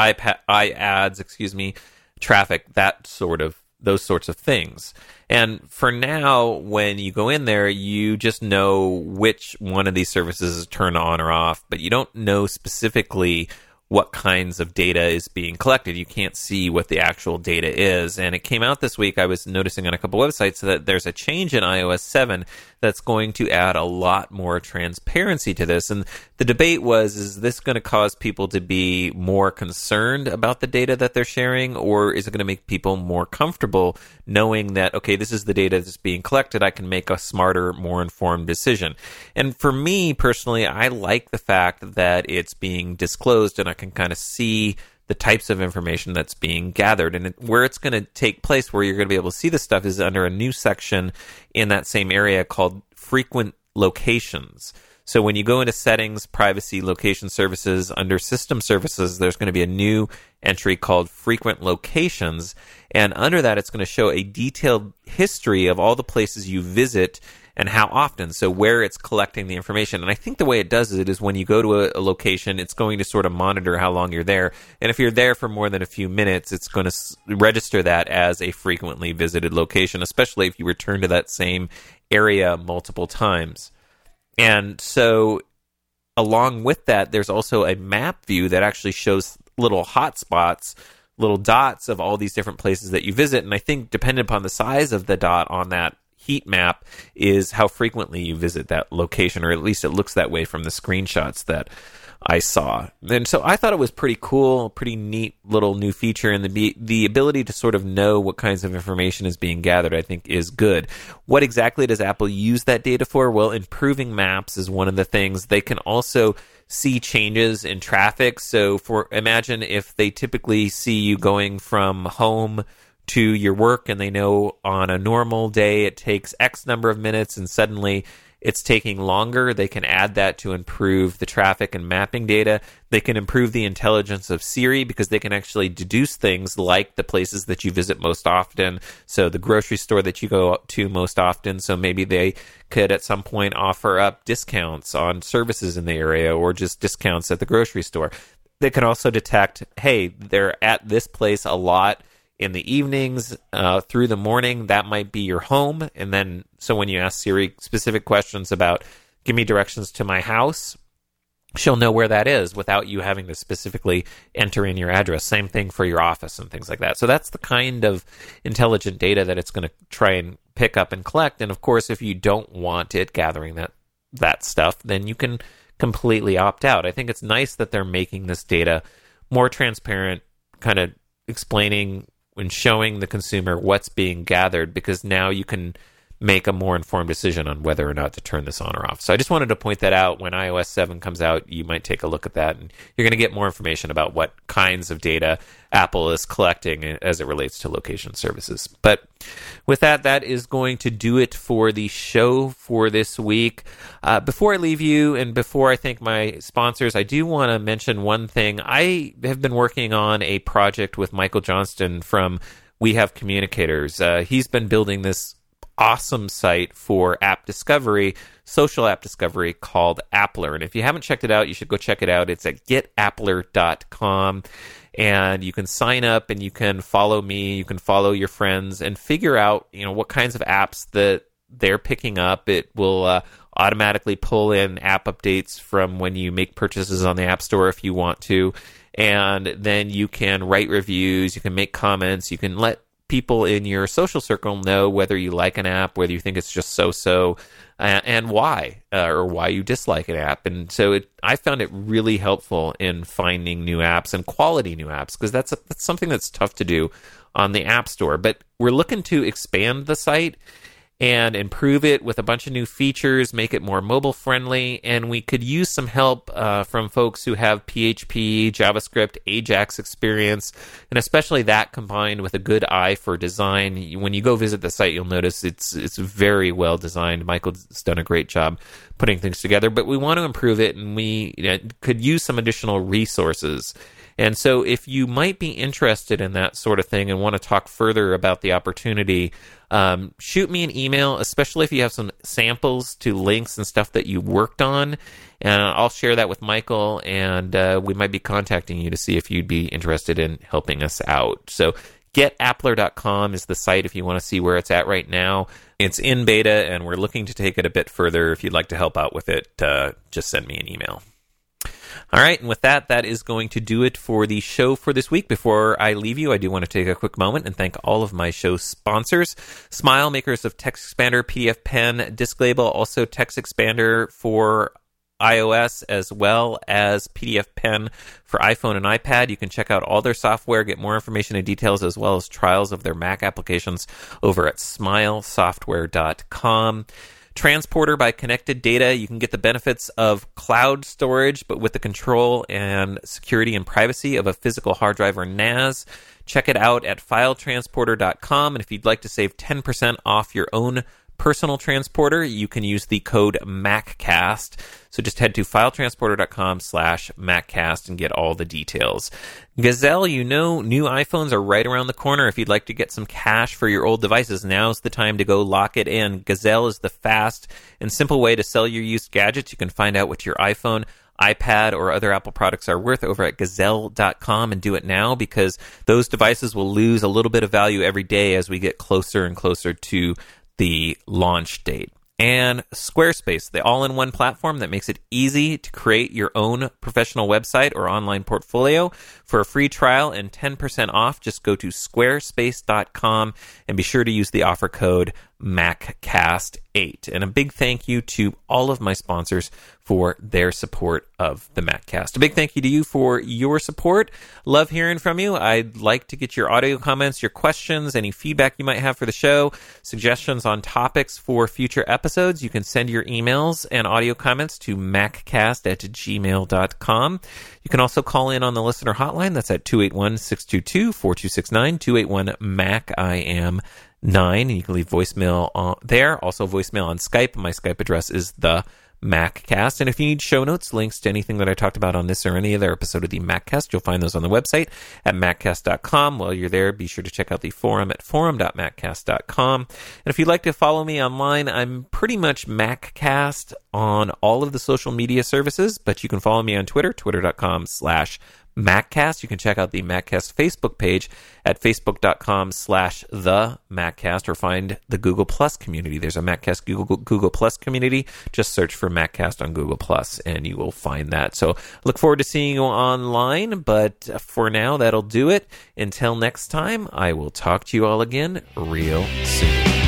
iAds, traffic, those sorts of things. And for now, when you go in there, you just know which one of these services is turned on or off, but you don't know specifically what kinds of data is being collected. You can't see what the actual data is. And it came out this week, I was noticing on a couple websites that there's a change in iOS 7 that's going to add a lot more transparency to this. And the debate was, is this going to cause people to be more concerned about the data that they're sharing, or is it going to make people more comfortable knowing that, okay, this is the data that's being collected, I can make a smarter, more informed decision? And for me personally, I like the fact that it's being disclosed and I can kind of see the types of information that's being gathered. And where it's going to take place, where you're going to be able to see this stuff, is under a new section in that same area called Frequent Locations. So when you go into Settings, Privacy, Location Services, under System Services, there's going to be a new entry called Frequent Locations. And under that, it's going to show a detailed history of all the places you visit and how often, so where it's collecting the information. And I think the way it does it is when you go to a location, it's going to sort of monitor how long you're there. And if you're there for more than a few minutes, it's going to register that as a frequently visited location, especially if you return to that same area multiple times. And so along with that, there's also a map view that actually shows little hotspots, little dots of all these different places that you visit. And I think depending upon the size of the dot on that heat map is how frequently you visit that location, or at least it looks that way from the screenshots that I saw. And so I thought it was pretty cool, pretty neat little new feature, and the ability to sort of know what kinds of information is being gathered, I think, is good. What exactly does Apple use that data for? Well, improving maps is one of the things. They can also see changes in traffic. So imagine if they typically see you going from home to your work, and they know on a normal day it takes X number of minutes, and suddenly it's taking longer. They can add that to improve the traffic and mapping data. They can improve the intelligence of Siri because they can actually deduce things like the places that you visit most often. So the grocery store that you go to most often. So maybe they could at some point offer up discounts on services in the area, or just discounts at the grocery store. They can also detect, hey, they're at this place a lot in the evenings, through the morning. That might be your home. And then, so when you ask Siri specific questions about, give me directions to my house, she'll know where that is without you having to specifically enter in your address. Same thing for your office and things like that. So that's the kind of intelligent data that it's going to try and pick up and collect. And of course, if you don't want it gathering that stuff, then you can completely opt out. I think it's nice that they're making this data more transparent, kind of explaining and showing the consumer what's being gathered, because now you can make a more informed decision on whether or not to turn this on or off. So I just wanted to point that out. When iOS 7 comes out, you might take a look at that, and you're going to get more information about what kinds of data Apple is collecting as it relates to location services. But with that, that is going to do it for the show for this week. Before I leave you, and before I thank my sponsors, I do want to mention one thing. I have been working on a project with Michael Johnston from We Have Communicators. He's been building this awesome site for app discovery, social app discovery, called Appler. And if you haven't checked it out, you should go check it out. It's at getappler.com. And you can sign up, and you can follow me, you can follow your friends, and figure out, what kinds of apps that they're picking up. It will automatically pull in app updates from when you make purchases on the App Store if you want to. And then you can write reviews, you can make comments, you can let people in your social circle know whether you like an app, whether you think it's just so-so, and why, or why you dislike an app. And so I found it really helpful in finding new apps and quality new apps, because that's something that's tough to do on the App Store. But we're looking to expand the site and improve it with a bunch of new features, make it more mobile friendly, and we could use some help from folks who have PHP, JavaScript, Ajax experience, and especially that combined with a good eye for design. When you go visit the site, you'll notice it's very well designed. Michael's done a great job putting things together, but we want to improve it, and we could use some additional resources. And so if you might be interested in that sort of thing and want to talk further about the opportunity, shoot me an email, especially if you have some samples to links and stuff that you worked on, and I'll share that with Michael, and we might be contacting you to see if you'd be interested in helping us out. So getappler.com is the site if you want to see where it's at right now. It's in beta, and we're looking to take it a bit further. If you'd like to help out with it, just send me an email. All right, and with that, that is going to do it for the show for this week. Before I leave you, I do want to take a quick moment and thank all of my show sponsors. Smile, makers of TextExpander, PDF Pen, DiskLabel, also TextExpander for iOS, as well as PDF Pen for iPhone and iPad. You can check out all their software, get more information and details, as well as trials of their Mac applications over at smilesoftware.com. Transporter by Connected Data. You can get the benefits of cloud storage, but with the control and security and privacy of a physical hard drive or NAS. Check it out at filetransporter.com. And if you'd like to save 10% off your own personal transporter, you can use the code MACCAST. So just head to filetransporter.com/MACCAST and get all the details. Gazelle, new iPhones are right around the corner. If you'd like to get some cash for your old devices, now's the time to go lock it in. Gazelle is the fast and simple way to sell your used gadgets. You can find out what your iPhone, iPad, or other Apple products are worth over at Gazelle.com, and do it now, because those devices will lose a little bit of value every day as we get closer and closer to the launch date. And Squarespace, the all-in-one platform that makes it easy to create your own professional website or online portfolio. For a free trial and 10% off, just go to squarespace.com and be sure to use the offer code MacCast 8. And a big thank you to all of my sponsors for their support of the MacCast. A big thank you to you for your support. Love hearing from you. I'd like to get your audio comments, your questions, any feedback you might have for the show, suggestions on topics for future episodes. You can send your emails and audio comments to maccast@gmail.com. You can also call in on the listener hotline. That's at 281-622-4269, 281-MAC-I-AM 9, and you can leave voicemail there. Also voicemail on Skype. My Skype address is the MacCast. And if you need show notes, links to anything that I talked about on this or any other episode of the MacCast, you'll find those on the website at maccast.com. While you're there, be sure to check out the forum at forum.maccast.com. And if you'd like to follow me online, I'm pretty much MacCast on all of the social media services, but you can follow me on Twitter, twitter.com/MacCast. You can check out the MacCast Facebook page at facebook.com/the MacCast, or find the Google Plus community. There's a MacCast Google Plus community. Just search for MacCast on Google Plus and you will find that. So look forward to seeing you online, but for now, that'll do it. Until next time, I will talk to you all again real soon.